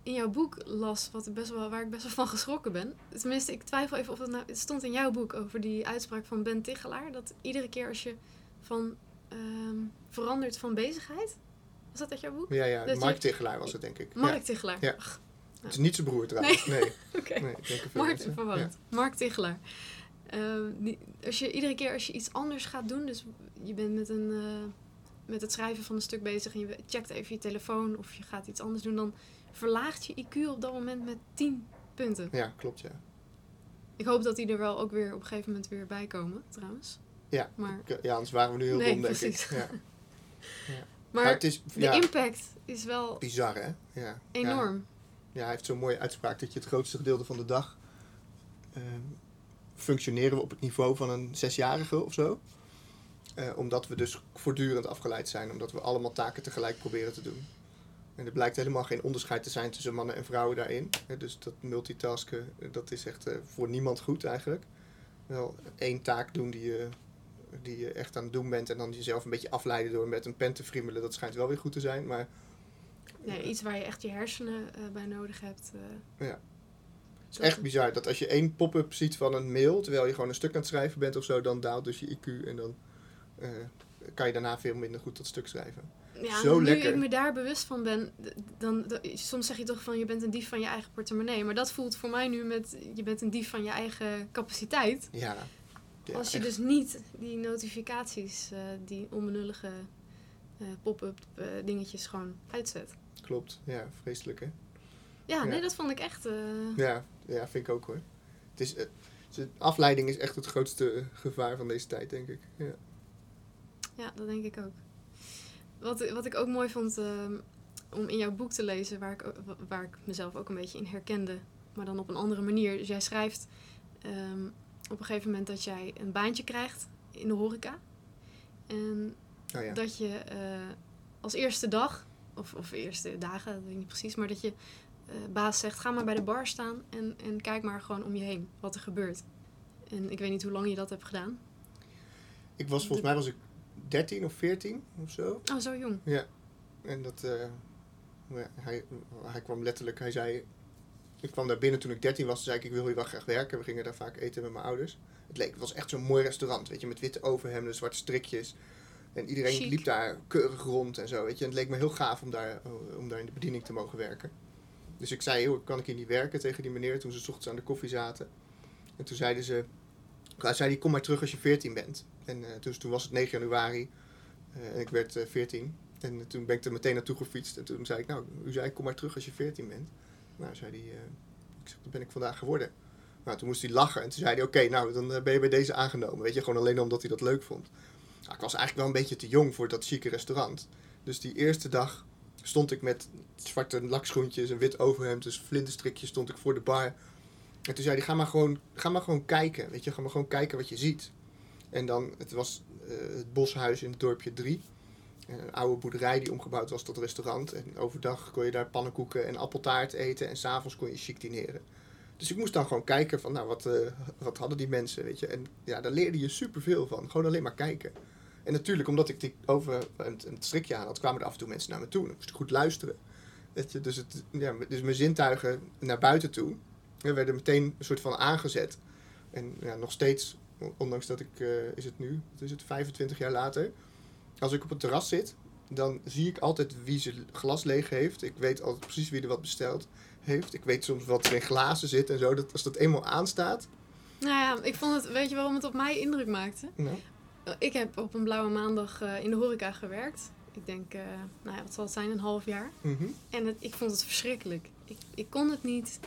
in jouw boek las, wat ik best wel, waar ik best wel van geschrokken ben. Tenminste, ik twijfel even of het nou... Het stond in jouw boek over die uitspraak van Ben Tichelaar. Dat iedere keer als je van um, verandert van bezigheid... Was dat uit jouw boek? Ja, ja. Dat Mark je, Tichelaar was het, denk ik. Mark ja. Tichelaar. Ja. Ach, Het is niet zijn broer trouwens. Nee. nee. Oké. Okay. nee, ik denk er veel Mark, mensen. verwarrend. Ja. Mark Tichelaar. Uh, die, als je iedere keer als je iets anders gaat doen, dus je bent met, een, uh, met het schrijven van een stuk bezig en je checkt even je telefoon of je gaat iets anders doen, dan verlaagt je I Q op dat moment met tien punten. Ja, klopt, ja. Ik hoop dat die er wel ook weer op een gegeven moment weer bij komen, trouwens. Ja, maar, ik, ja anders waren we nu heel nee, dom, denk precies. ik. Ja. Ja. Maar, maar het is, de ja, impact is wel bizar, hè? Ja. enorm. Ja. Ja, hij heeft zo'n mooie uitspraak dat je het grootste gedeelte van de dag uh, functioneren we op het niveau van een zesjarige of zo. Uh, omdat we dus voortdurend afgeleid zijn, omdat we allemaal taken tegelijk proberen te doen. En er blijkt helemaal geen onderscheid te zijn tussen mannen en vrouwen daarin. Uh, dus dat multitasken, uh, dat is echt uh, voor niemand goed eigenlijk. Wel één taak doen die je, die je echt aan het doen bent en dan jezelf een beetje afleiden door met een pen te friemelen, dat schijnt wel weer goed te zijn, maar... Nee, iets waar je echt je hersenen uh, bij nodig hebt. Uh, ja. Het is echt bizar dat als je één pop-up ziet van een mail, terwijl je gewoon een stuk aan het schrijven bent of zo, dan daalt dus je I Q en dan uh, kan je daarna veel minder goed dat stuk schrijven. Ja, Zo nu lekker. ik me daar bewust van ben, dan, dan, soms zeg je toch van je bent een dief van je eigen portemonnee, maar dat voelt voor mij nu met je bent een dief van je eigen capaciteit. Ja. ja als je echt. dus niet die notificaties, uh, die onbenullige uh, pop-up uh, dingetjes gewoon uitzet. Klopt, ja, vreselijk hè. Ja, nee, ja. dat vond ik echt... Uh... Ja, ja, vind ik ook hoor. Het is, uh, afleiding is echt het grootste gevaar van deze tijd, denk ik. Ja, ja dat denk ik ook. Wat, wat ik ook mooi vond uh, om in jouw boek te lezen, waar ik, waar ik mezelf ook een beetje in herkende, maar dan op een andere manier. Dus jij schrijft um, op een gegeven moment dat jij een baantje krijgt in de horeca. En oh, ja. dat je uh, als eerste dag, of, of eerste dagen, dat weet ik niet precies, maar dat je uh, baas zegt, ga maar bij de bar staan en, en kijk maar gewoon om je heen wat er gebeurt. En ik weet niet hoe lang je dat hebt gedaan. Ik was, volgens mij was ik dertien of veertien of zo. Oh, zo jong. Ja. En dat, uh, ja, hij, hij kwam letterlijk, hij zei, ik kwam daar binnen toen ik dertien was, toen zei ik, ik wil hier wel graag werken. We gingen daar vaak eten met mijn ouders. Het leek, het was echt zo'n mooi restaurant, weet je, met witte overhemden, zwarte strikjes. En iedereen Chic. liep daar keurig rond en zo, weet je. En het leek me heel gaaf om daar, om daar in de bediening te mogen werken. Dus ik zei, joh, kan ik hier niet werken tegen die meneer, toen ze 's ochtends aan de koffie zaten. En toen zeiden ze, hij zei, kom maar terug als je veertien bent. En uh, dus toen was het negen januari uh, en ik werd uh, veertien. En uh, toen ben ik er meteen naartoe gefietst. En toen zei ik, nou, u zei, kom maar terug als je veertien bent. Nou, zei hij, uh, ik zeg, dat ben ik vandaag geworden. Nou, toen moest hij lachen en toen zei hij, oké, okay, nou, dan uh, ben je bij deze aangenomen. Weet je, gewoon alleen omdat hij dat leuk vond. Nou, ik was eigenlijk wel een beetje te jong voor dat chique restaurant. Dus die eerste dag stond ik met zwarte lakschoentjes, een wit overhemd, dus vlinderstrikjes stond ik voor de bar. En toen zei hij, ga maar gewoon, ga maar gewoon kijken, weet je, ga maar gewoon kijken wat je ziet. En dan, het was uh, het boshuis in het dorpje drie. Een oude boerderij die omgebouwd was tot restaurant. En overdag kon je daar pannenkoeken en appeltaart eten en 's avonds kon je chic dineren. Dus ik moest dan gewoon kijken van, nou, wat, uh, wat hadden die mensen, weet je. En ja, daar leerde je superveel van, gewoon alleen maar kijken. En natuurlijk, omdat ik die over een, een strikje aan had, kwamen er af en toe mensen naar me toe. Dan moest ik goed luisteren. Weet je, dus, het, ja, dus mijn zintuigen naar buiten toe ja, werden meteen een soort van aangezet. En ja, nog steeds, ondanks dat ik, uh, is het nu, wat is het, vijfentwintig jaar later. Als ik op het terras zit, dan zie ik altijd wie zijn glas leeg heeft. Ik weet altijd precies wie er wat besteld heeft. Ik weet soms wat er in glazen zit en zo. Dat, als dat eenmaal aanstaat. Nou ja, ik vond het, weet je waarom het op mij indruk maakte? Nou. Ik heb op een blauwe maandag uh, in de horeca gewerkt. Ik denk, uh, nou ja, wat zal het zijn, een half jaar. Mm-hmm. En het, ik vond het verschrikkelijk. Ik, ik kon het niet.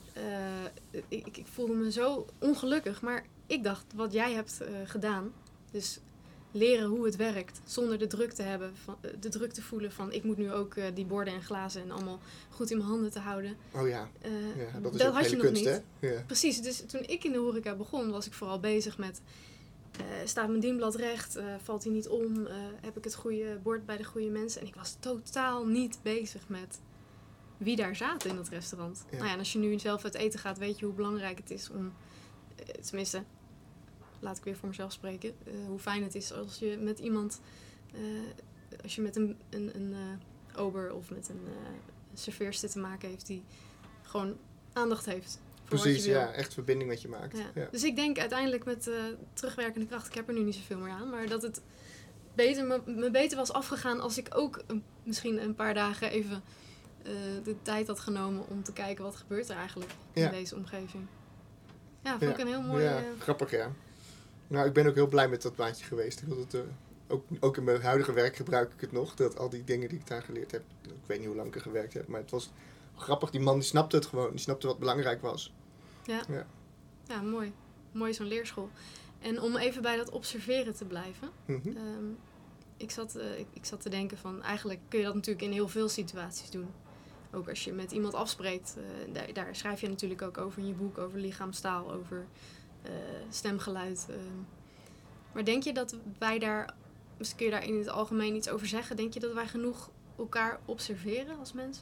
Uh, ik, ik voelde me zo ongelukkig. Maar ik dacht, wat jij hebt uh, gedaan, dus leren hoe het werkt, zonder de druk te hebben, van, uh, de druk te voelen van, ik moet nu ook uh, die borden en glazen en allemaal goed in mijn handen te houden. Oh ja, Uh, ja dat is dat ook had hele je nog kunst, niet. hè? Ja. Precies, dus toen ik in de horeca begon, was ik vooral bezig met, uh, staat mijn dienblad recht, uh, valt hij niet om, uh, heb ik het goede bord bij de goede mensen. En ik was totaal niet bezig met wie daar zaten in dat restaurant. Ja. Nou ja, en als je nu zelf uit eten gaat, weet je hoe belangrijk het is om, uh, tenminste, laat ik weer voor mezelf spreken, uh, hoe fijn het is als je met iemand, uh, als je met een, een, een uh, ober of met een, uh, serveerster te maken heeft die gewoon aandacht heeft voor Precies, wat je wil. ja, echt verbinding met je maakt. Ja. Ja. Dus ik denk uiteindelijk met uh, terugwerkende kracht, ik heb er nu niet zoveel meer aan, maar dat het beter, me, me beter was afgegaan als ik ook een, misschien een paar dagen even uh, de tijd had genomen om te kijken wat gebeurt er eigenlijk in Ja. deze omgeving. Ja, vond Ja. ik een heel mooi... Ja, Uh, grappig, ja. Nou, ik ben ook heel blij met dat baantje geweest. Ik wil het, uh, ook, ook in mijn huidige werk gebruik ik het nog. Dat al die dingen die ik daar geleerd heb. Ik weet niet hoe lang ik er gewerkt heb. Maar het was grappig. Die man die snapte het gewoon. Die snapte wat belangrijk was. ja. Ja. ja, mooi. Mooi zo'n leerschool. En om even bij dat observeren te blijven. Mm-hmm. Um, ik, zat, uh, ik, ik zat te denken van, eigenlijk kun je dat natuurlijk in heel veel situaties doen. Ook als je met iemand afspreekt. Uh, daar, daar schrijf je natuurlijk ook over in je boek. Over lichaamstaal, over uh, stemgeluid. Uh. Maar denk je dat wij daar, misschien kun je daar in het algemeen iets over zeggen. Denk je dat wij genoeg elkaar observeren als mensen?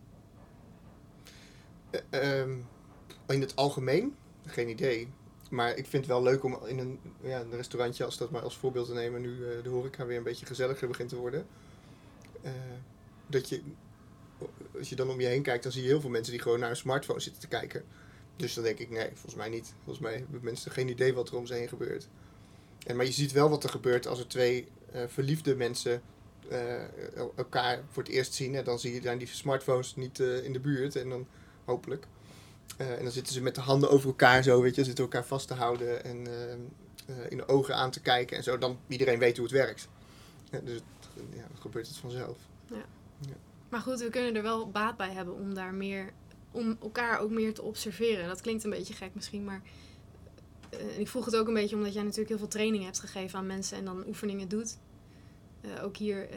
Uh, um, in het algemeen? Geen idee. Maar ik vind het wel leuk om in een, ja, een restaurantje, als dat maar als voorbeeld te nemen, nu uh, de horeca weer een beetje gezelliger begint te worden. Uh, dat je, als je dan om je heen kijkt, dan zie je heel veel mensen die gewoon naar een smartphone zitten te kijken. Dus dan denk ik, nee, volgens mij niet. Volgens mij hebben mensen geen idee wat er om ze heen gebeurt. En, maar je ziet wel wat er gebeurt als er twee uh, verliefde mensen uh, elkaar voor het eerst zien. En dan zie je dan die smartphones niet uh, in de buurt. En dan hopelijk. Uh, en dan zitten ze met de handen over elkaar zo, weet je. Zitten elkaar vast te houden en uh, uh, in de ogen aan te kijken. En zo, dan iedereen weet hoe het werkt. Ja, dus het, ja, dan gebeurt het vanzelf. Ja. Ja. Maar goed, we kunnen er wel baat bij hebben om daar meer, om elkaar ook meer te observeren. Dat klinkt een beetje gek misschien, maar uh, ik vroeg het ook een beetje omdat jij natuurlijk heel veel training hebt gegeven aan mensen en dan oefeningen doet. Uh, ook hier, uh,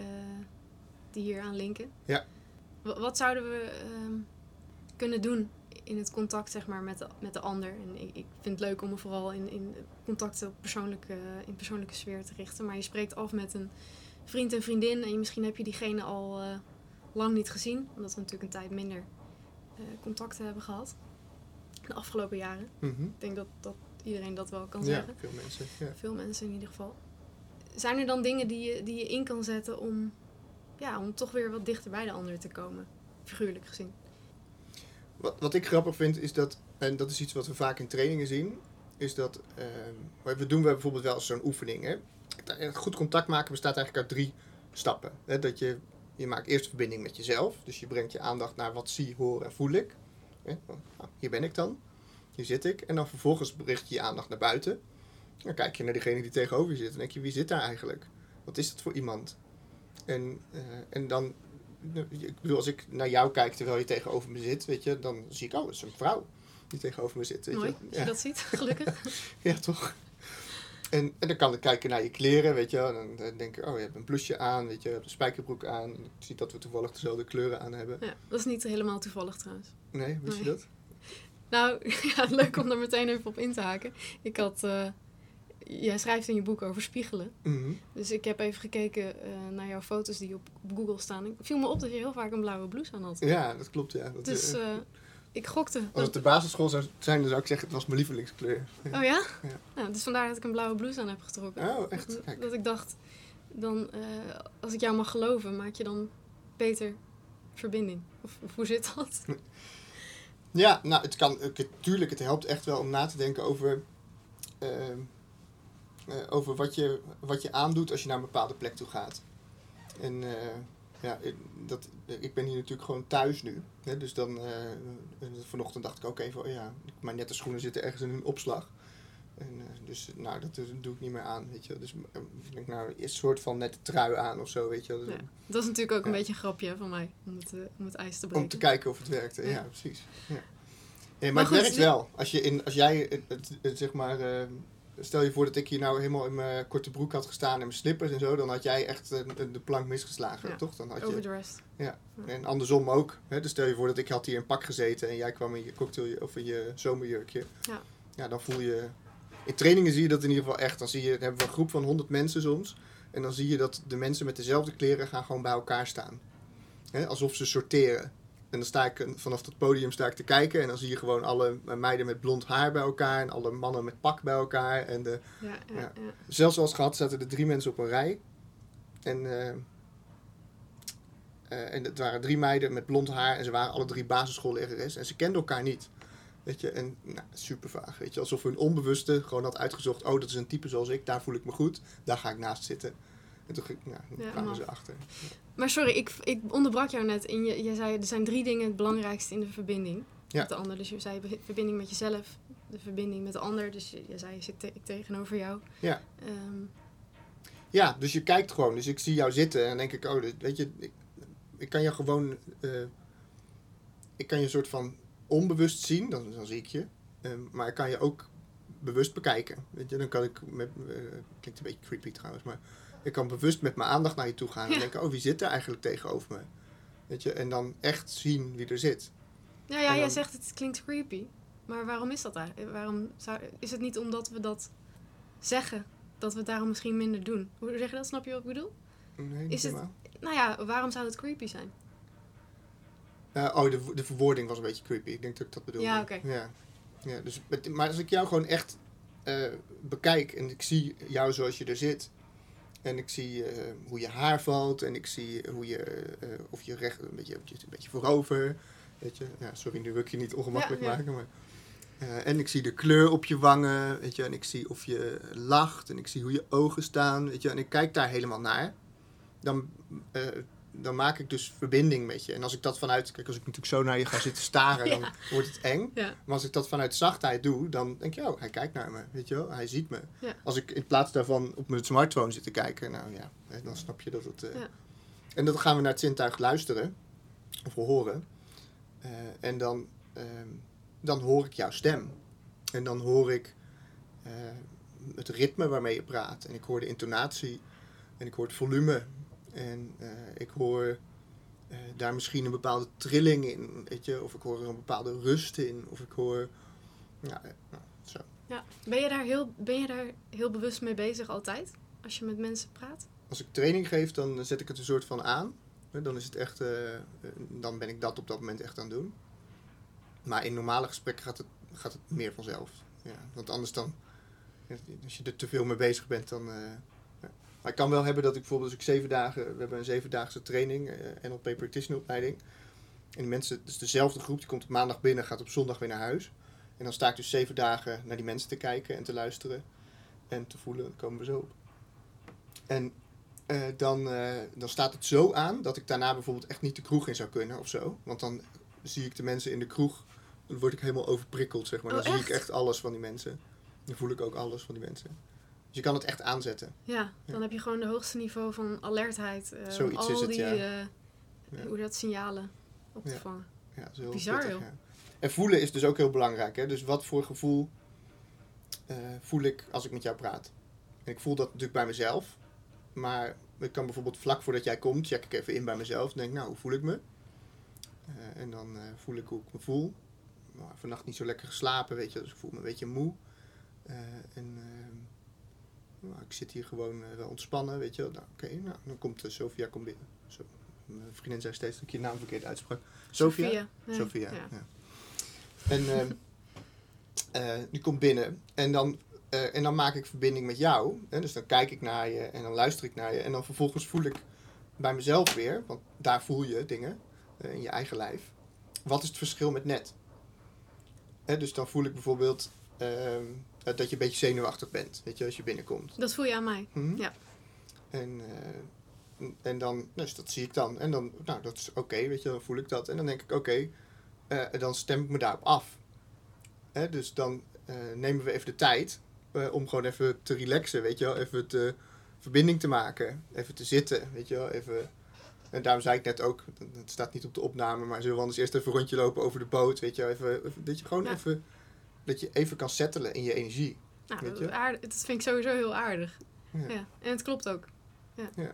die hier aan linken. Ja. W- wat zouden we uh, kunnen doen in het contact, zeg maar, met de, met de ander? En ik, ik vind het leuk om me vooral in, in contacten op persoonlijke, in persoonlijke sfeer te richten. Maar je spreekt af met een vriend en vriendin en je, misschien heb je diegene al uh, lang niet gezien. Omdat we natuurlijk een tijd minder uh, contacten hebben gehad. De afgelopen jaren. Mm-hmm. Ik denk dat, dat iedereen dat wel kan Ja, zeggen. veel mensen. Ja. Veel mensen in ieder geval. Zijn er dan dingen die je, die je in kan zetten om, ja, om toch weer wat dichter bij de ander te komen? Figuurlijk gezien. Wat, wat ik grappig vind is dat, en dat is iets wat we vaak in trainingen zien, is dat, uh, we doen we bijvoorbeeld wel als zo'n oefening. Hè? Goed contact maken bestaat eigenlijk uit drie stappen. Hè? Dat je, je maakt eerst verbinding met jezelf, dus je brengt je aandacht naar wat zie, hoor en voel ik. Hè? Nou, hier ben ik dan, hier zit ik. En dan vervolgens richt je je aandacht naar buiten. Dan kijk je naar degene die tegenover je zit en denk je, wie zit daar eigenlijk? Wat is dat voor iemand? En, uh, en dan... Ik bedoel, als ik naar jou kijk terwijl je tegenover me zit, weet je, dan zie ik, oh, dat is een vrouw die tegenover me zit. Weet Mooi, je? als je Ja. dat ziet, gelukkig. Ja, toch? En, en dan kan ik kijken naar je kleren, weet je, en dan, dan denk ik, oh, je hebt een blouseje aan, weet je, je hebt een spijkerbroek aan. Ik zie dat we toevallig dezelfde kleuren aan hebben. Ja, dat is niet helemaal toevallig trouwens. Nee, wist Nee. je dat? Nou, ja, leuk om daar meteen even op in te haken. Ik had, uh, jij schrijft in je boek over spiegelen. Mm-hmm. Dus ik heb even gekeken uh, naar jouw foto's die op, op Google staan. Ik viel me op dat je heel vaak een blauwe blouse aan had. Ja, dat klopt, ja. Dat, Dus uh, uh, ik gokte. als Dat... het de basisschool zou zijn, dan zou ik zeggen, het was mijn lievelingskleur. Ja. Oh ja? Ja. Nou, dus vandaar dat ik een blauwe blouse aan heb getrokken. Oh, echt? Kijk. Dat ik dacht, dan, uh, als ik jou mag geloven, maak je dan beter verbinding. Of, of hoe zit dat? Ja, nou, het kan, het, tuurlijk, het helpt echt wel om na te denken over, uh, uh, over wat, je, wat je aandoet als je naar een bepaalde plek toe gaat. En uh, ja, ik, dat, ik ben hier natuurlijk gewoon thuis nu. Hè, dus dan, uh, vanochtend dacht ik ook even, oh ja, mijn nette schoenen zitten ergens in een opslag. En, uh, dus nou, dat, dat doe ik niet meer aan, weet je wel. Dus uh, ik denk nou, een soort van nette trui aan of zo, weet je wel. Dus, Ja, dat is natuurlijk ook een ja. beetje een grapje van mij, om het, uh, om het ijs te breken. Om te kijken of het werkte, ja, Ja. precies. Ja. Nee, maar, Maar het goed, werkt dit- wel. Als, je in, als jij, het, het, het, zeg maar, uh, stel je voor dat ik hier nou helemaal in mijn korte broek had gestaan en mijn slippers en zo, dan had jij echt uh, de plank misgeslagen, Ja. toch? Dan had je, Overdressed. en andersom ook. Hè? Dus stel je voor dat ik had hier in pak gezeten en jij kwam in je cocktail of in je zomerjurkje. Ja. Ja, dan voel je... In trainingen zie je dat in ieder geval echt. Dan zie je, dan hebben we een groep van honderd mensen soms. En dan zie je dat de mensen met dezelfde kleren gaan gewoon bij elkaar staan. Hè? Alsof ze sorteren. En dan sta ik vanaf dat podium sta ik te kijken. En dan zie je gewoon alle meiden met blond haar bij elkaar. En alle mannen met pak bij elkaar. En de, Ja, ja, Ja. ja. zelfs zoals gehad zaten er drie mensen op een rij. En, uh, Uh, en het waren drie meiden met blond haar en ze waren alle drie basisschoollerares en ze kenden elkaar niet. Weet je, en nou, super vaag, weet je, alsof hun onbewuste gewoon had uitgezocht, oh, dat is een type zoals ik, daar voel ik me goed, daar ga ik naast zitten. En toen nou, ja, kwamen man. ze achter. Ja. Maar sorry, ik, ik onderbrak jou net en je, je zei, er zijn drie dingen het belangrijkste in de verbinding Ja. met de ander. Dus je zei de verbinding met jezelf, de verbinding met de ander, dus je, je zei, je zit te, ik tegenover jou. Ja. Um, Ja, dus je kijkt gewoon. Dus ik zie jou zitten en dan denk ik, oh, weet je, ik, ik kan je gewoon, uh, ik kan je een soort van onbewust zien, dan, dan zie ik je. Um, maar ik kan je ook bewust bekijken. Weet je, dan kan ik, met, uh, klinkt een beetje creepy trouwens, maar ik kan bewust met mijn aandacht naar je toe gaan en ja. denken, oh, wie zit er eigenlijk tegenover me? Weet je, en dan echt zien wie er zit. Ja, ja, dan, jij zegt het klinkt creepy, maar waarom is dat eigenlijk? Waarom zou, is het niet omdat we dat zeggen, dat we het daarom misschien minder doen? Hoe zeg je dat? Snap je wat ik bedoel? Nee, niet Is het, helemaal. nou ja, waarom zou het creepy zijn? Uh, oh, de, de verwoording was een beetje creepy. Ik denk dat ik dat bedoelde. Ja, oké. Ja. Ja, dus, met- maar als ik jou gewoon echt uh, bekijk en ik zie jou zoals je er zit. En ik zie uh, hoe je haar valt en ik zie hoe je, uh, of je recht, een beetje, een beetje voorover. Weet je? Ja, sorry, nu wil ik je niet ongemakkelijk Ja, ja. maken. Maar, uh, en ik zie de kleur op je wangen, weet je. En ik zie of je lacht en ik zie hoe je ogen staan, weet je. En ik kijk daar helemaal naar. Dan... Uh, dan maak ik dus verbinding met je. En als ik dat vanuit... Kijk, als ik natuurlijk zo naar je ga zitten staren, dan Ja. wordt het eng. Ja. Maar als ik dat vanuit zachtheid doe, dan denk je, oh, hij kijkt naar me. Weet je wel, hij ziet me. Ja. Als ik in plaats daarvan op mijn smartphone zit te kijken, nou ja, dan snap je dat het... Uh... Ja. En dan gaan we naar het zintuig luisteren. Of we horen. Uh, en dan, uh, dan hoor ik jouw stem. En dan hoor ik uh, het ritme waarmee je praat. En ik hoor de intonatie. En ik hoor het volume. En uh, ik hoor uh, daar misschien een bepaalde trilling in, weet je. Of ik hoor er een bepaalde rust in. Of ik hoor... Ja, nou, zo. Ja. Ben je daar heel, ben je daar heel bewust mee bezig altijd? Als je met mensen praat? Als ik training geef, dan zet ik het een soort van aan. Dan is het echt... Uh, dan ben ik dat op dat moment echt aan het doen. Maar in normale gesprekken gaat het, gaat het meer vanzelf. Ja, want anders dan... Als je er te veel mee bezig bent, dan... Uh, Maar ik kan wel hebben dat ik bijvoorbeeld als ik zeven dagen... We hebben een zevendaagse training, uh, N L P Practitioner opleiding. En die mensen, het is dezelfde groep, die komt op maandag binnen, gaat op zondag weer naar huis. En dan sta ik dus zeven dagen naar die mensen te kijken en te luisteren. En te voelen, daar komen we zo op. En uh, dan, uh, dan staat het zo aan dat ik daarna bijvoorbeeld echt niet de kroeg in zou kunnen of zo. Want dan zie ik de mensen in de kroeg, dan word ik helemaal overprikkeld, zeg maar. Dan Oh, zie echt? ik echt alles van die mensen. Dan voel ik ook alles van die mensen. Dus je kan het echt aanzetten. Ja, dan Ja. heb je gewoon de hoogste niveau van alertheid. Uh, Zoiets om al is het, die, ja. uh, Ja. hoe dat signalen op te Ja. vangen. Ja, dat is heel Bizar, pittig, joh. ja. En voelen is dus ook heel belangrijk. Hè? Dus wat voor gevoel uh, voel ik als ik met jou praat? En ik voel dat natuurlijk bij mezelf. Maar ik kan bijvoorbeeld vlak voordat jij komt, check ik even in bij mezelf. En denk, nou, hoe voel ik me? Uh, en dan uh, voel ik hoe ik me voel. Nou, vannacht niet zo lekker geslapen, weet je. Dus ik voel me een beetje moe. Uh, en uh, nou, ik zit hier gewoon uh, wel ontspannen, weet je. Nou, oké, okay, nou, dan komt uh, Sophia komt binnen. Zo. Mijn vriendin zei steeds dat ik je naam verkeerd uitsprak. Sophia? Sophia. Nee. Sophia, Ja. ja. En uh, uh, die komt binnen en dan, uh, en dan maak ik verbinding met jou. Hè? Dus dan kijk ik naar je en dan luister ik naar je. En dan vervolgens voel ik bij mezelf weer, want daar voel je dingen uh, in je eigen lijf. Wat is het verschil met net? Hè? Dus dan voel ik bijvoorbeeld uh, dat je een beetje zenuwachtig bent, weet je, als je binnenkomt. Dat voel je aan mij. Hm? Ja. En, uh, en dan, dus dat zie ik dan. En dan, nou, dat is oké, okay, weet je, dan voel ik dat. En dan denk ik, oké, okay, uh, dan stem ik me daarop af. Hè, dus dan uh, nemen we even de tijd uh, om gewoon even te relaxen, weet je wel. Even de verbinding te maken. Even te zitten, weet je wel. Even, en daarom zei ik net ook, het staat niet op de opname, maar zullen we anders eerst even een rondje lopen over de boot, weet je wel. Even, even, dat je gewoon Ja. even, dat je even kan settelen in je energie. Nou, Weet je? aardig, dat vind ik sowieso heel aardig. Ja. Ja. En het klopt ook. En, uh,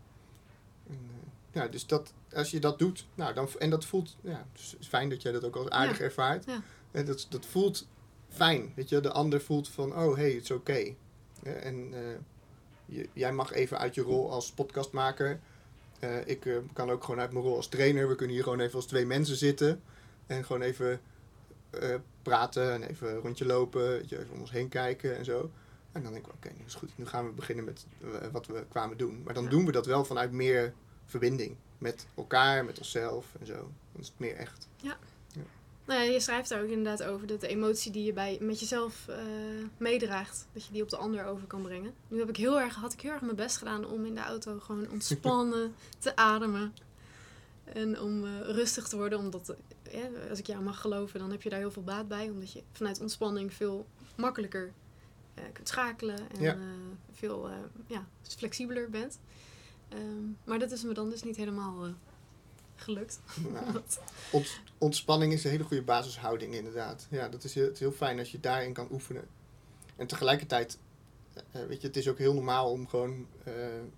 ja, dus dat, als je dat doet, nou dan, en dat voelt, ja, het is fijn dat jij dat ook als aardig Ja. ervaart. Ja. En dat, dat voelt fijn, weet je, de ander voelt van, oh, hey, het is oké. Okay. Ja, en uh, je, jij mag even uit je rol als podcastmaker. Uh, ik uh, kan ook gewoon uit mijn rol als trainer. We kunnen hier gewoon even als twee mensen zitten. En gewoon even uh, praten en even een rondje lopen. Weet je, even om ons heen kijken en zo. En dan denk ik, oké, okay, nu is goed. Nu gaan we beginnen met uh, wat we kwamen doen. Maar dan Ja. doen we dat wel vanuit meer verbinding. met elkaar, met onszelf en zo. Dan is het meer echt. Ja. ja. Nou ja, je schrijft daar ook inderdaad over dat de emotie die je bij, met jezelf uh, meedraagt, dat je die op de ander over kan brengen. Nu heb ik heel erg, had ik heel erg mijn best gedaan om in de auto gewoon ontspannen te ademen. En om uh, rustig te worden, omdat, uh, ja, als ik jou mag geloven, dan heb je daar heel veel baat bij. Omdat je vanuit ontspanning veel makkelijker uh, kunt schakelen en ja. uh, veel uh, ja, flexibeler bent. Um, maar dat is me dan dus niet helemaal uh, gelukt. Nou, ont, ontspanning is een hele goede basishouding inderdaad. Ja, dat is heel, het is heel fijn als je daarin kan oefenen. En tegelijkertijd, uh, weet je, het is ook heel normaal om gewoon uh,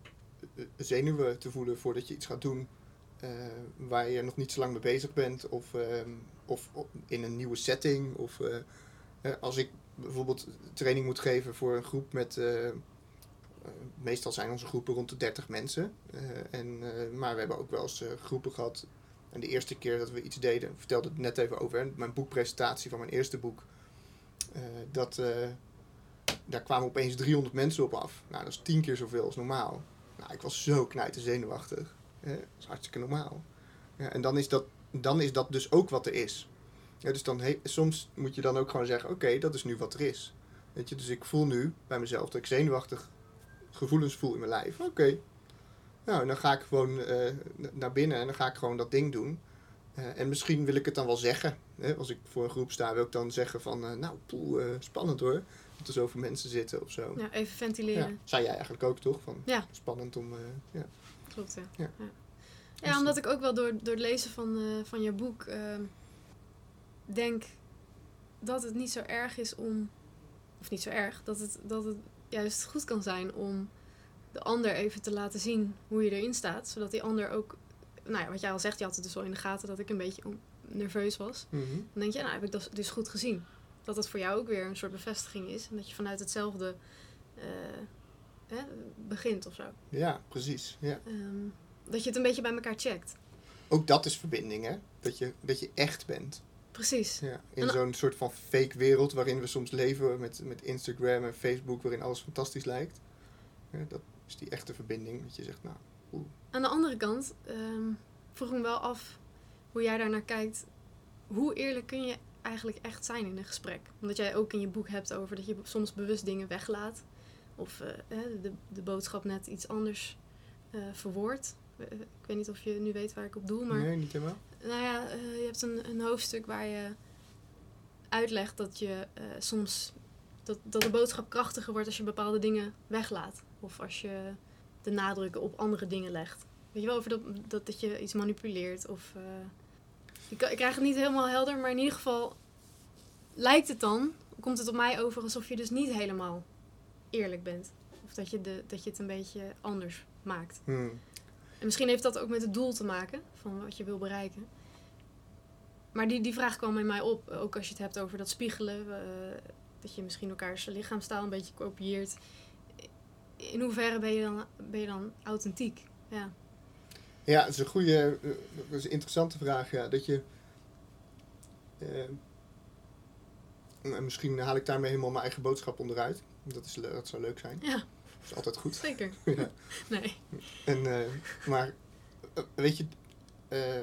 zenuwen te voelen voordat je iets gaat doen. Uh, waar je nog niet zo lang mee bezig bent. Of, uh, of in een nieuwe setting. Of uh, uh, als ik bijvoorbeeld training moet geven voor een groep met... Uh, uh, meestal zijn onze groepen rond de dertig mensen. Uh, en, uh, maar we hebben ook wel eens uh, groepen gehad. En de eerste keer dat we iets deden, ik vertelde het net even over. Hè, mijn boekpresentatie van mijn eerste boek. Uh, dat, uh, daar kwamen opeens driehonderd mensen op af. Nou, dat is tien keer zoveel als normaal. Nou, ik was zo knijter zenuwachtig. Ja, dat is hartstikke normaal. Ja, en dan is, dat, dan is dat dus ook wat er is. Ja, dus dan he, soms moet je dan ook gewoon zeggen, oké, okay, dat is nu wat er is. Weet je, dus ik voel nu bij mezelf dat ik zenuwachtig gevoelens voel in mijn lijf. Oké. Okay. Nou, en dan ga ik gewoon uh, naar binnen en dan ga ik gewoon dat ding doen. Uh, en misschien wil ik het dan wel zeggen. Hè? Als ik voor een groep sta, wil ik dan zeggen van, uh, nou, poeh, uh, spannend hoor. Dat er zoveel mensen zitten of zo. Ja, even ventileren. Ja, zei jij eigenlijk ook toch? Van, ja. Spannend om, uh, ja. Klopt, ja. Ja, ja. ja omdat ik ook wel door, door het lezen van, uh, van je boek uh, denk dat het niet zo erg is om... Of niet zo erg, dat het, dat het juist goed kan zijn om de ander even te laten zien hoe je erin staat. Zodat die ander ook... Nou ja, wat jij al zegt, je had het dus wel in de gaten dat ik een beetje nerveus was. Mm-hmm. Dan denk je, nou heb ik dat dus goed gezien. Dat het voor jou ook weer een soort bevestiging is. En dat je vanuit hetzelfde uh, eh, begint of zo. Ja, precies. Ja. Um, dat je het een beetje bij elkaar checkt. Ook dat is verbinding, hè? Dat je, dat je echt bent. Precies. Ja, in en, zo'n soort van fake wereld waarin we soms leven met, met Instagram en Facebook, waarin alles fantastisch lijkt. Ja, dat is die echte verbinding. Dat je zegt, nou, oeh. Aan de andere kant um, vroeg ik me wel af hoe jij daar naar kijkt. Hoe eerlijk kun je eigenlijk echt zijn in een gesprek? Omdat jij ook in je boek hebt over dat je soms bewust dingen weglaat. Of uh, de, de boodschap net iets anders uh, verwoordt. Ik weet niet of je nu weet waar ik op doel, maar... Nee, niet helemaal. Nou ja, uh, je hebt een, een hoofdstuk waar je uitlegt dat je uh, soms... Dat, dat de boodschap krachtiger wordt als je bepaalde dingen weglaat. Of als je de nadruk op andere dingen legt. Weet je wel, over dat, dat, dat je iets manipuleert of... Uh, ik, ik krijg het niet helemaal helder, maar in ieder geval lijkt het dan... Komt het op mij over alsof je dus niet helemaal eerlijk bent. Of dat je, de, dat je het een beetje anders maakt. Hmm. En misschien heeft dat ook met het doel te maken van wat je wil bereiken. Maar die, die vraag kwam in mij op. Ook als je het hebt over dat spiegelen. Uh, dat je misschien elkaars lichaamstaal een beetje kopieert. In hoeverre ben je dan, ben je dan authentiek? Ja. Ja, dat is een goede, uh, dat is een interessante vraag. Ja. Dat je, uh, misschien haal ik daarmee helemaal mijn eigen boodschap onderuit. Dat, is, dat zou leuk zijn. Ja. Dat is altijd goed. Zeker. Ja. Nee. En, uh, maar, uh, weet je, uh,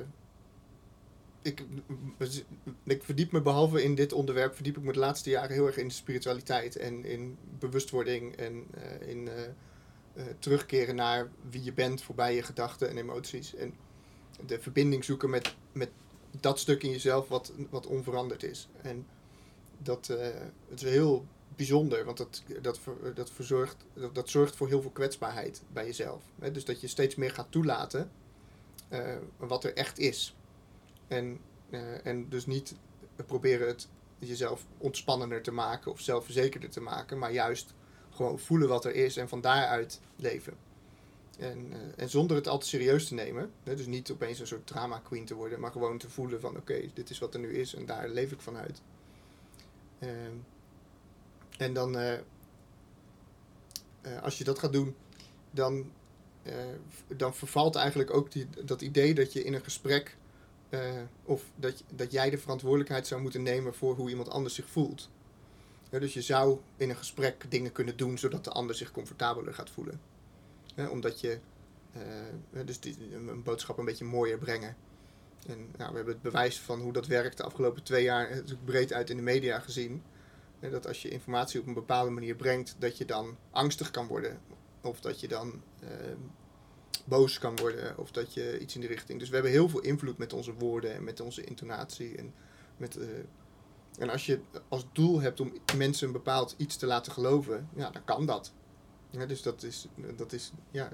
ik, ik verdiep me behalve in dit onderwerp, verdiep ik me de laatste jaren heel erg in de spiritualiteit en in bewustwording en uh, in uh, uh, terugkeren naar wie je bent voorbij je gedachten en emoties. En de verbinding zoeken met, met dat stuk in jezelf wat, wat onveranderd is. En dat uh, het is heel bijzonder, want dat, dat, dat, verzorgt, dat, dat zorgt voor heel veel kwetsbaarheid bij jezelf. Hè? Dus dat je steeds meer gaat toelaten uh, wat er echt is. En, uh, en dus niet proberen het jezelf ontspannender te maken of zelfverzekerder te maken, maar juist gewoon voelen wat er is en van daaruit leven. En, uh, en zonder het al te serieus te nemen, hè? Dus niet opeens een soort drama queen te worden, maar gewoon te voelen van oké, okay, dit is wat er nu is en daar leef ik vanuit. Uh, En dan, uh, uh, als je dat gaat doen, dan, uh, dan vervalt eigenlijk ook die, dat idee dat je in een gesprek, uh, of dat, dat jij de verantwoordelijkheid zou moeten nemen voor hoe iemand anders zich voelt. Ja, dus je zou in een gesprek dingen kunnen doen zodat de ander zich comfortabeler gaat voelen. Ja, omdat je Uh, dus die, een boodschap een beetje mooier brengen. En nou, we hebben het bewijs van hoe dat werkt de afgelopen twee jaar natuurlijk breed uit in de media gezien. Uh, dat als je informatie op een bepaalde manier brengt, dat je dan angstig kan worden. Of dat je dan uh, boos kan worden. Of dat je iets in die richting. Dus we hebben heel veel invloed met onze woorden en met onze intonatie. En, met, uh, en als je als doel hebt om mensen een bepaald iets te laten geloven, ja, dan kan dat. Ja, dus dat is, dat is ja,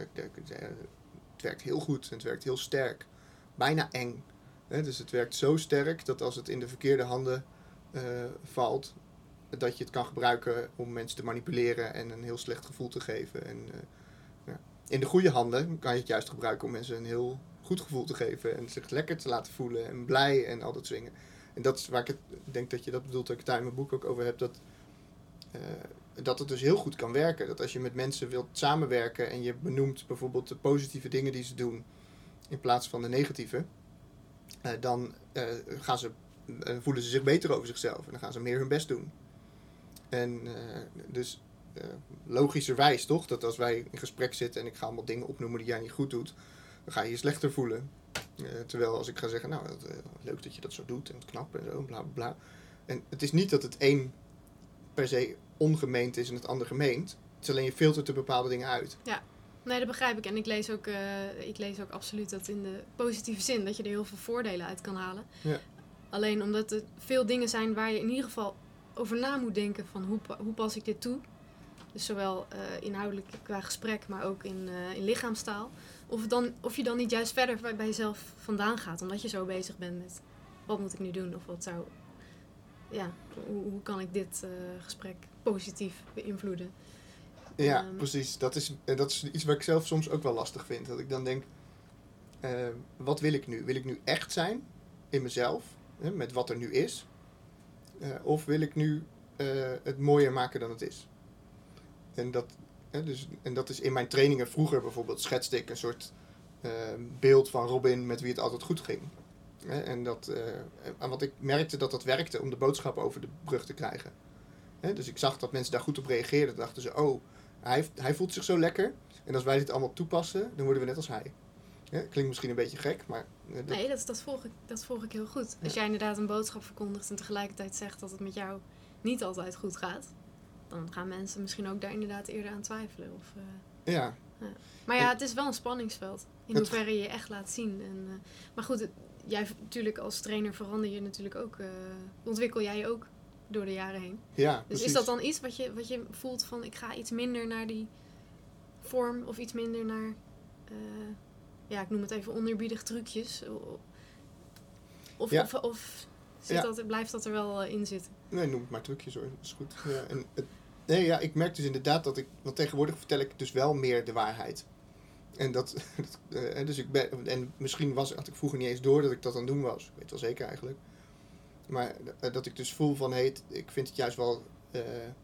het werkt heel goed en het werkt heel sterk. Bijna eng. Hè? Dus het werkt zo sterk dat als het in de verkeerde handen uh, valt, dat je het kan gebruiken om mensen te manipuleren en een heel slecht gevoel te geven. En, uh, ja. In de goede handen kan je het juist gebruiken om mensen een heel goed gevoel te geven en zich lekker te laten voelen en blij en al dat soort dingen. En dat is waar ik het, denk dat je dat bedoelt, dat ik het daar in mijn boek ook over heb, dat, uh, dat het dus heel goed kan werken. Dat als je met mensen wilt samenwerken en je benoemt bijvoorbeeld de positieve dingen die ze doen in plaats van de negatieve, uh, dan uh, gaan ze, uh, voelen ze zich beter over zichzelf en dan gaan ze meer hun best doen. En uh, dus uh, logischerwijs toch, dat als wij in gesprek zitten en ik ga allemaal dingen opnoemen die jij niet goed doet, dan ga je je slechter voelen. Uh, terwijl als ik ga zeggen, nou, dat, uh, leuk dat je dat zo doet en knap en zo, bla bla bla. En het is niet dat het een per se ongemeend is en het ander gemeend. Het is alleen je filtert er bepaalde dingen uit. Ja, nee, dat begrijp ik. En ik lees ook, uh, ik lees ook absoluut dat in de positieve zin, dat je er heel veel voordelen uit kan halen. Ja. Alleen omdat er veel dingen zijn waar je in ieder geval over na moet denken van hoe, hoe pas ik dit toe. Dus zowel uh, inhoudelijk qua gesprek, maar ook in, uh, in lichaamstaal. Of, dan, of je dan niet juist verder bij, bij jezelf vandaan gaat, omdat je zo bezig bent met wat moet ik nu doen of wat zou, ja, hoe, hoe kan ik dit uh, gesprek positief beïnvloeden. Ja, um, precies. Dat is, dat is iets wat ik zelf soms ook wel lastig vind. Dat ik dan denk, uh, wat wil ik nu? Wil ik nu echt zijn in mezelf, hè, met wat er nu is? Uh, of wil ik nu uh, het mooier maken dan het is? En dat, hè, dus, en dat is in mijn trainingen vroeger bijvoorbeeld, schetste ik een soort uh, beeld van Robin met wie het altijd goed ging. Hè, en dat, uh, en wat ik merkte dat dat werkte om de boodschap over de brug te krijgen. Hè, dus ik zag dat mensen daar goed op reageerden. Dan dachten ze, oh, hij, hij voelt zich zo lekker. En als wij dit allemaal toepassen, dan worden we net als hij. Ja, klinkt misschien een beetje gek, maar... Uh, dat... Nee, dat, dat, volg ik, dat volg ik heel goed. Als Ja. jij inderdaad een boodschap verkondigt en tegelijkertijd zegt dat het met jou niet altijd goed gaat, dan gaan mensen misschien ook daar inderdaad eerder aan twijfelen. Of, uh, Ja. ja. Maar ja, het is wel een spanningsveld. In Het... hoeverre je je echt laat zien. En, uh, maar goed, het, jij natuurlijk als trainer verander je natuurlijk ook, uh, ontwikkel jij je ook door de jaren heen. Ja, Dus precies. is dat dan iets wat je, wat je voelt van ik ga iets minder naar die vorm of iets minder naar, uh, ja, ik noem het even onerbiedig trucjes. Of, Ja. of, of zit Ja. dat, blijft dat er wel uh, in zitten? Nee, noem het maar trucjes hoor, dat is goed. Ja, en het, nee, ja, ik merk dus inderdaad dat ik, want tegenwoordig vertel ik dus wel meer de waarheid. En dat, uh, dus ik ben, en misschien was, had ik vroeger niet eens door dat ik dat aan het doen was. Ik weet het wel zeker eigenlijk. Maar uh, dat ik dus voel van, hé, hey, ik vind het juist wel uh,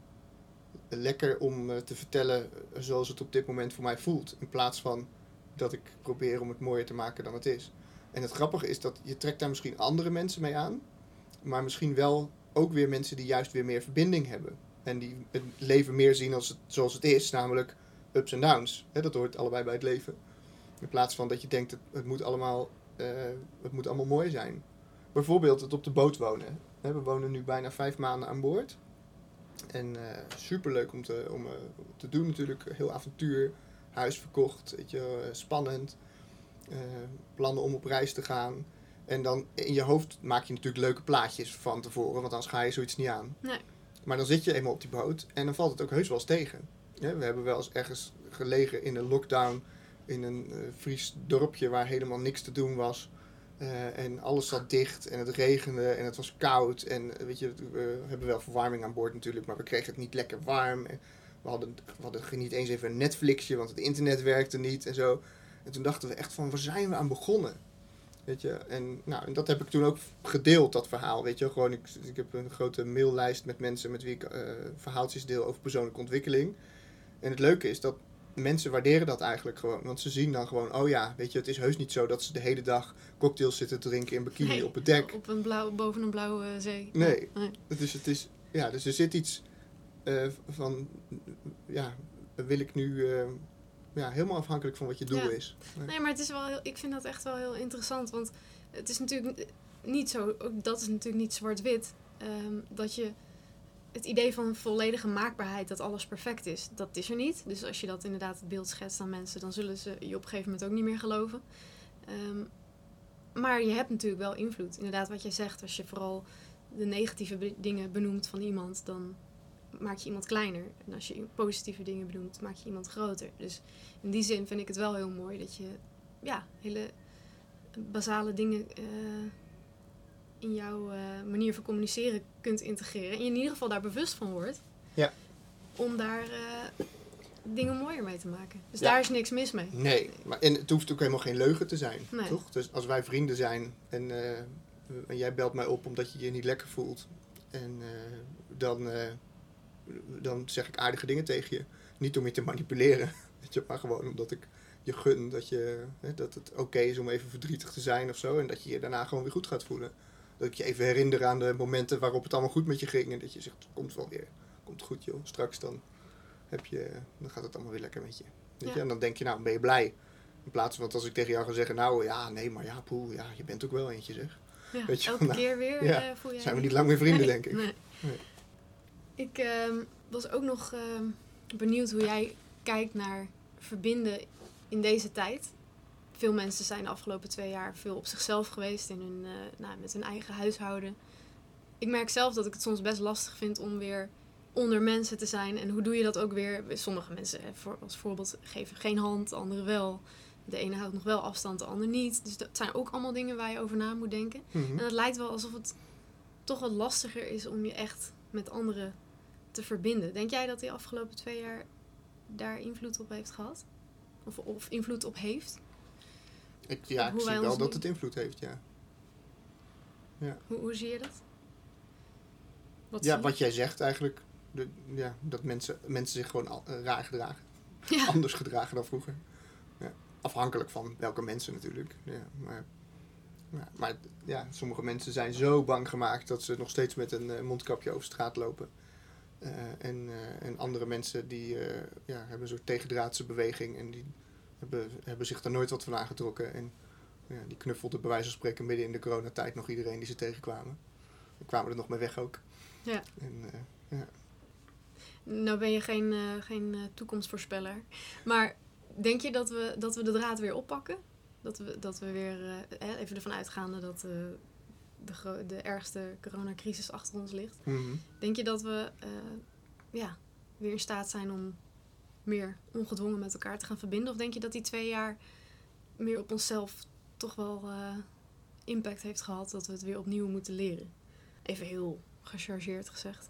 lekker om uh, te vertellen zoals het op dit moment voor mij voelt. In plaats van dat ik probeer om het mooier te maken dan het is. En het grappige is dat je trekt daar misschien andere mensen mee aan. Maar misschien wel ook weer mensen die juist weer meer verbinding hebben. En die het leven meer zien als het, zoals het is, namelijk ups en downs. He, dat hoort allebei bij het leven. In plaats van dat je denkt, het, het, moet, allemaal, uh, het moet allemaal mooi zijn. Bijvoorbeeld het op de boot wonen. He, we wonen nu bijna vijf maanden aan boord. En uh, superleuk om, te, om uh, te doen natuurlijk. Heel avontuur, huis verkocht, weet je, uh, spannend. Uh, plannen om op reis te gaan. En dan in je hoofd maak je natuurlijk leuke plaatjes van tevoren, want anders ga je zoiets niet aan. Nee. Maar dan zit je eenmaal op die boot en dan valt het ook heus wel eens tegen. Ja, we hebben wel eens ergens gelegen in een lockdown in een uh, Fries dorpje waar helemaal niks te doen was. Uh, en alles zat dicht en het regende en het was koud. En uh, weet je, we hebben wel verwarming aan boord natuurlijk, maar we kregen het niet lekker warm. En we hadden, we hadden niet eens even een Netflixje, want het internet werkte niet en zo. En toen dachten we echt van, waar zijn we aan begonnen? Weet je, en, nou, en dat heb ik toen ook gedeeld, dat verhaal. Weet je, gewoon, ik, ik heb een grote maillijst met mensen met wie ik uh, verhaaltjes deel over persoonlijke ontwikkeling. En het leuke is dat mensen waarderen dat eigenlijk gewoon. Want ze zien dan gewoon, oh ja, weet je, het is heus niet zo dat ze de hele dag cocktails zitten drinken in bikini Nee, op het dek. Op een blauw, boven een blauwe zee. Nee. nee. Dus het is, ja, dus er zit iets uh, van, ja, wil ik nu uh, ja, helemaal afhankelijk van wat je doel Ja. is. Nee. Nee, maar het is wel heel, ik vind dat echt wel heel interessant. Want het is natuurlijk niet zo, ook dat is natuurlijk niet zwart-wit. Um, dat je het idee van volledige maakbaarheid, dat alles perfect is, dat is er niet. Dus als je dat inderdaad het beeld schetst aan mensen, dan zullen ze je op een gegeven moment ook niet meer geloven. Um, maar je hebt natuurlijk wel invloed. Inderdaad, wat jij zegt, als je vooral de negatieve be- dingen benoemt van iemand, dan maak je iemand kleiner. En als je positieve dingen benoemt, maak je iemand groter. Dus in die zin vind ik het wel heel mooi dat je ja, hele basale dingen uh, in jouw uh, manier van communiceren kunt integreren. En je in ieder geval daar bewust van wordt. Ja. Om daar uh, dingen mooier mee te maken. Dus Ja. daar is niks mis mee. Nee, maar en het hoeft ook helemaal geen leugen te zijn, Nee. toch? Dus als wij vrienden zijn en, uh, en jij belt mij op omdat je je niet lekker voelt. En uh, dan, uh, dan zeg ik aardige dingen tegen je. Niet om je te manipuleren, weet je, maar gewoon omdat ik je gun dat, je, hè, dat het oké okay is om even verdrietig te zijn of zo. En dat je je daarna gewoon weer goed gaat voelen. Dat ik je even herinner aan de momenten waarop het allemaal goed met je ging. En dat je zegt, het komt wel weer. Komt goed joh. Straks dan, heb je, dan gaat het allemaal weer lekker met je. Weet Ja. je? En dan denk je, nou ben je blij. In plaats van dat als ik tegen jou ga zeggen, nou ja, nee, maar ja, poeh, ja, je bent ook wel eentje zeg. Ja, Weet je, elke nou, keer weer ja, uh, voel jij... Zijn we niet lang meer vrienden, nee, denk ik. Nee. Nee. Ik uh, was ook nog uh, benieuwd hoe jij kijkt naar verbinden in deze tijd. Veel mensen zijn de afgelopen twee jaar veel op zichzelf geweest, in hun, uh, nou, met hun eigen huishouden. Ik merk zelf dat ik het soms best lastig vind om weer onder mensen te zijn. En hoe doe je dat ook weer? Sommige mensen, voor, als voorbeeld, geven geen hand, anderen wel. De ene houdt nog wel afstand, de ander niet. Dus dat zijn ook allemaal dingen waar je over na moet denken. Mm-hmm. En het lijkt wel alsof het toch wat lastiger is om je echt met anderen te verbinden. Denk jij dat die afgelopen twee jaar daar invloed op heeft gehad? Of, of invloed op heeft? Ik, ja, Hoe ik wij zie wel ons dat nu- het invloed heeft, ja. Ja, Hoe, hoe zie je dat? Wat ja zie je? wat jij zegt eigenlijk. De, ja, dat mensen, mensen zich gewoon al, uh, raar gedragen. Ja. Anders gedragen dan vroeger. Ja, afhankelijk van welke mensen natuurlijk. Ja, maar, ja, maar ja, sommige mensen zijn zo bang gemaakt dat ze nog steeds met een uh, mondkapje over straat lopen. Uh, en, uh, en andere mensen die uh, ja, hebben een soort tegendraadse beweging en die hebben, hebben zich daar nooit wat van aangetrokken. En ja, die knuffelden bij wijze van spreken midden in de coronatijd nog iedereen die ze tegenkwamen. Die kwamen er nog mee weg ook. Ja. En, uh, ja. Nou ben je geen, uh, geen uh, toekomstvoorspeller. Maar denk je dat we, dat we de draad weer oppakken? Dat we, dat we weer, uh, even ervan uitgaande dat uh, de, gro- de ergste coronacrisis achter ons ligt. Mm-hmm. Denk je dat we uh, ja, weer in staat zijn om meer ongedwongen met elkaar te gaan verbinden? Of denk je dat die twee jaar meer op onszelf toch wel uh, impact heeft gehad, dat we het weer opnieuw moeten leren? Even heel gechargeerd gezegd.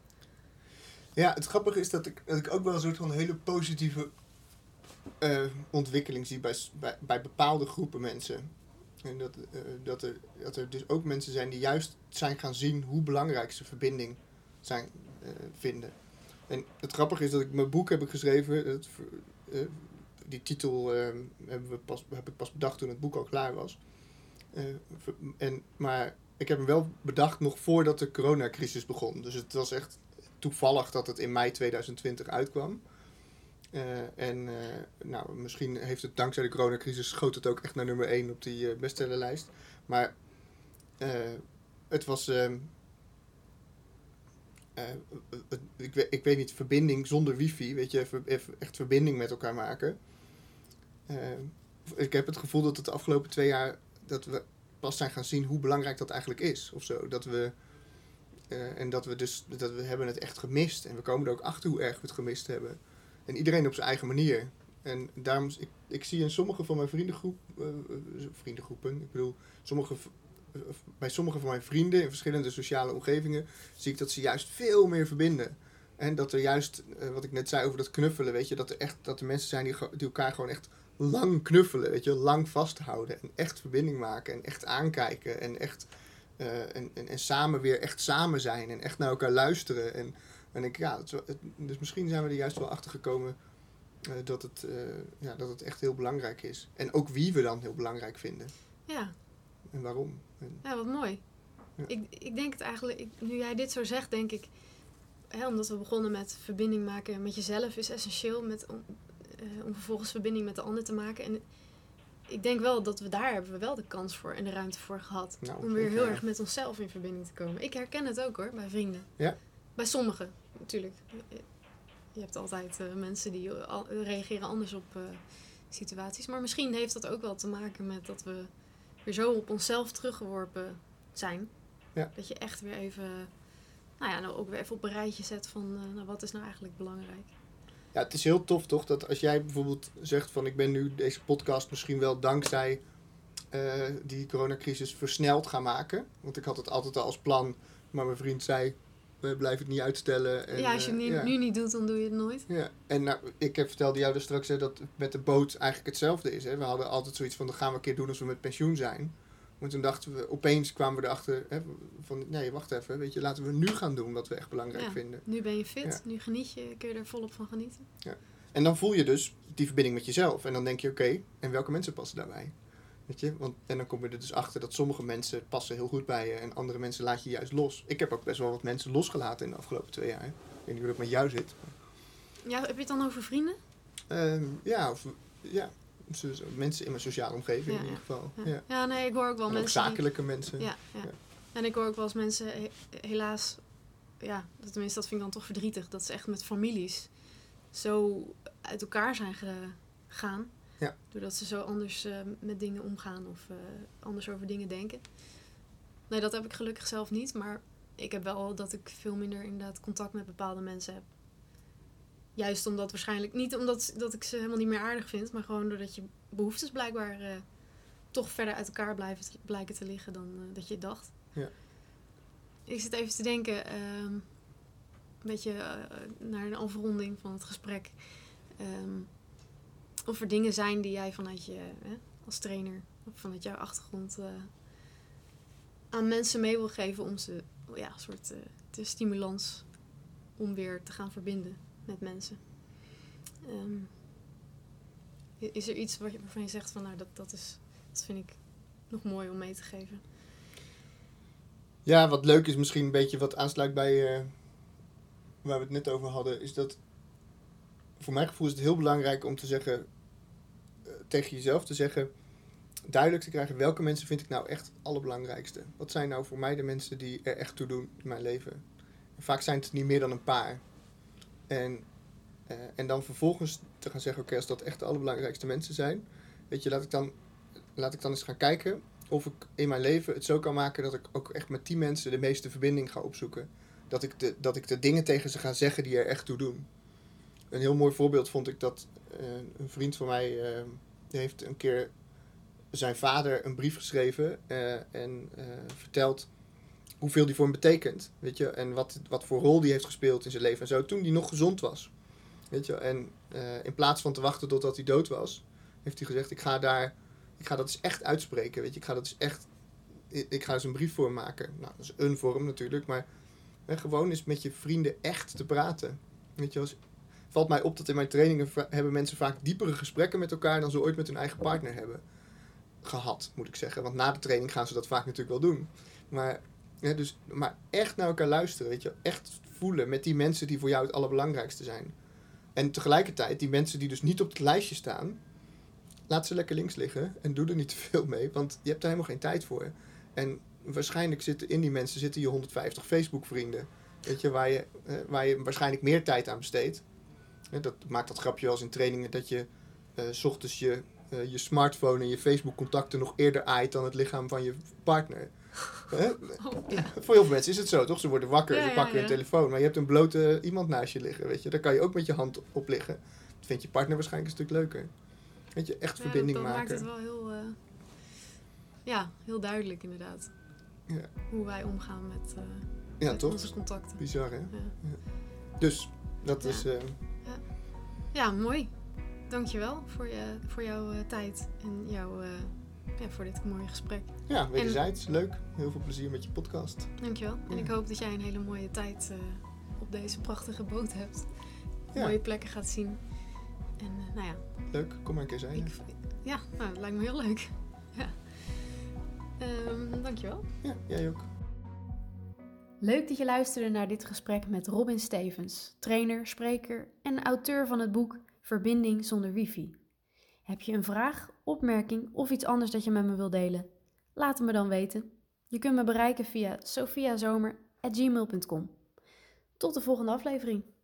Ja, het grappige is dat ik, dat ik ook wel een soort van hele positieve uh, ontwikkeling zie bij, bij, bij bepaalde groepen mensen. En dat, uh, dat, er, dat er dus ook mensen zijn die juist zijn gaan zien hoe belangrijk ze verbinding zijn, uh, vinden. En het grappige is dat ik mijn boek heb ik geschreven. Het, uh, die titel uh, hebben we pas, heb ik pas bedacht toen het boek al klaar was. Uh, en, maar ik heb hem wel bedacht nog voordat de coronacrisis begon. Dus het was echt toevallig dat het in mei tweeduizend twintig uitkwam. Uh, en uh, nou, misschien heeft het dankzij de coronacrisis schoot het ook echt naar nummer één op die uh, bestsellerlijst. Maar uh, het was... Uh, uh, uh, ik, weet, ik weet niet, verbinding zonder wifi, weet je, ver, echt verbinding met elkaar maken. Uh, ik heb het gevoel dat het de afgelopen twee jaar, dat we pas zijn gaan zien hoe belangrijk dat eigenlijk is. Of zo, dat we... Uh, en dat we dus, dat we hebben het echt gemist. En we komen er ook achter hoe erg we het gemist hebben. En iedereen op zijn eigen manier. En daarom, ik, ik zie in sommige van mijn vriendengroep, uh, vriendengroepen, ik bedoel, sommige, uh, bij sommige van mijn vrienden in verschillende sociale omgevingen, zie ik dat ze juist veel meer verbinden. En dat er juist, uh, wat ik net zei over dat knuffelen, weet je, dat er echt, dat er mensen zijn die, die elkaar gewoon echt lang knuffelen, weet je, lang vasthouden. En echt verbinding maken en echt aankijken en echt... Uh, en, en, en samen weer echt samen zijn en echt naar elkaar luisteren. En, en ik, ja, het, het, dus misschien zijn we er juist wel achter gekomen uh, dat, het, uh, ja, dat het echt heel belangrijk is. En ook wie we dan heel belangrijk vinden. Ja. En waarom. En, Ja, wat mooi. Ja. Ik, ik denk het eigenlijk, ik, nu jij dit zo zegt, denk ik, hè, omdat we begonnen met verbinding maken met jezelf is essentieel. Met, om, uh, om vervolgens verbinding met de ander te maken. En ik denk wel dat we daar hebben we wel de kans voor en de ruimte voor gehad. Nou, om weer zeker, heel ja. erg met onszelf in verbinding te komen. Ik herken het ook hoor, bij vrienden. Ja? Bij sommigen, natuurlijk. Je hebt altijd uh, mensen die al, reageren anders op uh, situaties. Maar misschien heeft dat ook wel te maken met dat we weer zo op onszelf teruggeworpen zijn. Ja. Dat je echt weer even, nou ja, nou ook weer even op een rijtje zet van uh, nou, wat is nou eigenlijk belangrijk. Ja, het is heel tof toch dat als jij bijvoorbeeld zegt van ik ben nu deze podcast misschien wel dankzij uh, die coronacrisis versneld gaan maken. Want ik had het altijd al als plan, maar mijn vriend zei we blijven het niet uitstellen. En, ja, als je het uh, nu, ja. nu niet doet, dan doe je het nooit. Ja, en nou, ik heb vertelde jou dus straks hè, dat het met de boot eigenlijk hetzelfde is. Hè. We hadden altijd zoiets van dat gaan we een keer doen als we met pensioen zijn. Maar toen dachten we, opeens kwamen we erachter hè, van nee, wacht even, weet je, laten we nu gaan doen wat we echt belangrijk Ja, vinden. nu ben je fit, Ja. nu geniet je, kun je er volop van genieten. Ja. En dan voel je dus die verbinding met jezelf. En dan denk je, oké, okay, en welke mensen passen daarbij? Weet je? Want, en dan kom je er dus achter dat sommige mensen passen heel goed bij je en andere mensen laat je juist los. Ik heb ook best wel wat mensen losgelaten in de afgelopen twee jaar. Ik weet niet hoe dat met jou zit. Ja, heb je het dan over vrienden? Um, ja, of, ja, mensen in mijn sociale omgeving ja, in ieder ja. geval. Ja. Ja. ja, nee, ik hoor ook wel en mensen ook zakelijke die... mensen. Ja, ja. Ja. En ik hoor ook wel eens mensen, he- helaas, ja, tenminste dat vind ik dan toch verdrietig, dat ze echt met families zo uit elkaar zijn gegaan. Ja. Doordat ze zo anders uh, met dingen omgaan of uh, anders over dingen denken. Nee, dat heb ik gelukkig zelf niet, maar ik heb wel dat ik veel minder inderdaad contact met bepaalde mensen heb. Juist omdat waarschijnlijk, niet omdat dat ik ze helemaal niet meer aardig vind, maar gewoon doordat je behoeftes blijkbaar uh, toch verder uit elkaar blijven, blijken te liggen dan uh, dat je dacht. Ja. Ik zit even te denken, uh, een beetje uh, naar een afronding van het gesprek. Um, of er dingen zijn die jij vanuit je, hè, als trainer, of vanuit jouw achtergrond uh, aan mensen mee wil geven om ze, ja, een soort uh, de stimulans om weer te gaan verbinden met mensen. Um, is er iets waar je, waarvan je zegt van nou dat, dat is, dat vind ik nog mooi om mee te geven? Ja, wat leuk is misschien een beetje wat aansluit bij uh, waar we het net over hadden, is dat voor mijn gevoel is het heel belangrijk om te zeggen, uh, tegen jezelf te zeggen, duidelijk te krijgen welke mensen vind ik nou echt het allerbelangrijkste. Wat zijn nou voor mij de mensen die er echt toe doen in mijn leven? En vaak zijn het niet meer dan een paar. En, uh, en dan vervolgens te gaan zeggen, oké, okay, als dat echt de allerbelangrijkste mensen zijn, weet je, laat ik dan, laat ik dan eens gaan kijken of ik in mijn leven het zo kan maken dat ik ook echt met die mensen de meeste verbinding ga opzoeken. Dat ik de, dat ik de dingen tegen ze ga zeggen die er echt toe doen. Een heel mooi voorbeeld vond ik dat uh, een vriend van mij uh, die heeft een keer zijn vader een brief geschreven uh, en uh, verteld hoeveel die voor hem betekent. Weet je, en wat, wat voor rol die heeft gespeeld in zijn leven en zo, toen hij nog gezond was. Weet je, en uh, in plaats van te wachten totdat hij dood was, heeft hij gezegd, ik ga daar, ik ga dat eens echt uitspreken. Weet je, ik ga dat eens echt, ik, ik ga eens een brief voor hem maken. Nou, dat is een vorm natuurlijk, maar hè, gewoon eens met je vrienden echt te praten. Weet je, als, valt mij op dat in mijn trainingen va- hebben mensen vaak diepere gesprekken met elkaar dan ze ooit met hun eigen partner hebben gehad, moet ik zeggen. Want na de training gaan ze dat vaak natuurlijk wel doen. Maar, ja, dus, maar echt naar elkaar luisteren, weet je, echt voelen met die mensen die voor jou het allerbelangrijkste zijn. En tegelijkertijd, die mensen die dus niet op het lijstje staan, laat ze lekker links liggen en doe er niet te veel mee, want je hebt er helemaal geen tijd voor. En waarschijnlijk zitten in die mensen zitten je honderdvijftig Facebook-vrienden, weet je, waar je, eh, waar je waarschijnlijk meer tijd aan besteedt. Ja, dat maakt dat grapje wel eens in trainingen dat je uh, 's ochtends je, uh, je smartphone en je Facebook-contacten nog eerder aait dan het lichaam van je partner. Huh? Oh, ja. Voor heel veel mensen is het zo, toch? Ze worden wakker, Ja, ze ja, pakken ja. hun telefoon, maar je hebt een blote iemand naast je liggen, weet je. Daar kan je ook met je hand op liggen. Dat vindt je partner waarschijnlijk een stuk leuker. Weet je, echt Ja, verbinding dat, dat maken. maakt het wel heel, uh, ja, heel duidelijk inderdaad. Ja. Hoe wij omgaan met, uh, Ja, met toch? onze contacten. Bizar, hè? Ja. Ja. Dus, dat Ja. is... Uh, Ja, mooi. Dankjewel voor, je, voor jouw uh, tijd en jouw, uh, ja, voor dit mooie gesprek. ja, wederzijds. Leuk. Heel veel plezier met je podcast. Dankjewel. En Ja. ik hoop dat jij een hele mooie tijd uh, op deze prachtige boot hebt. Ja. Mooie plekken gaat zien. En uh, nou ja. Leuk. Kom maar een keer zijn. Ik, ja, nou, dat lijkt me heel leuk. Ja. Um, dankjewel. Ja, jij ook. Leuk dat je luisterde naar dit gesprek met Robin Stevens, trainer, spreker en auteur van het boek verbinding zonder wifi. Heb je een vraag, opmerking of iets anders dat je met me wilt delen? Laat het me dan weten. Je kunt me bereiken via sophiazomer at gmail punt com. Tot de volgende aflevering.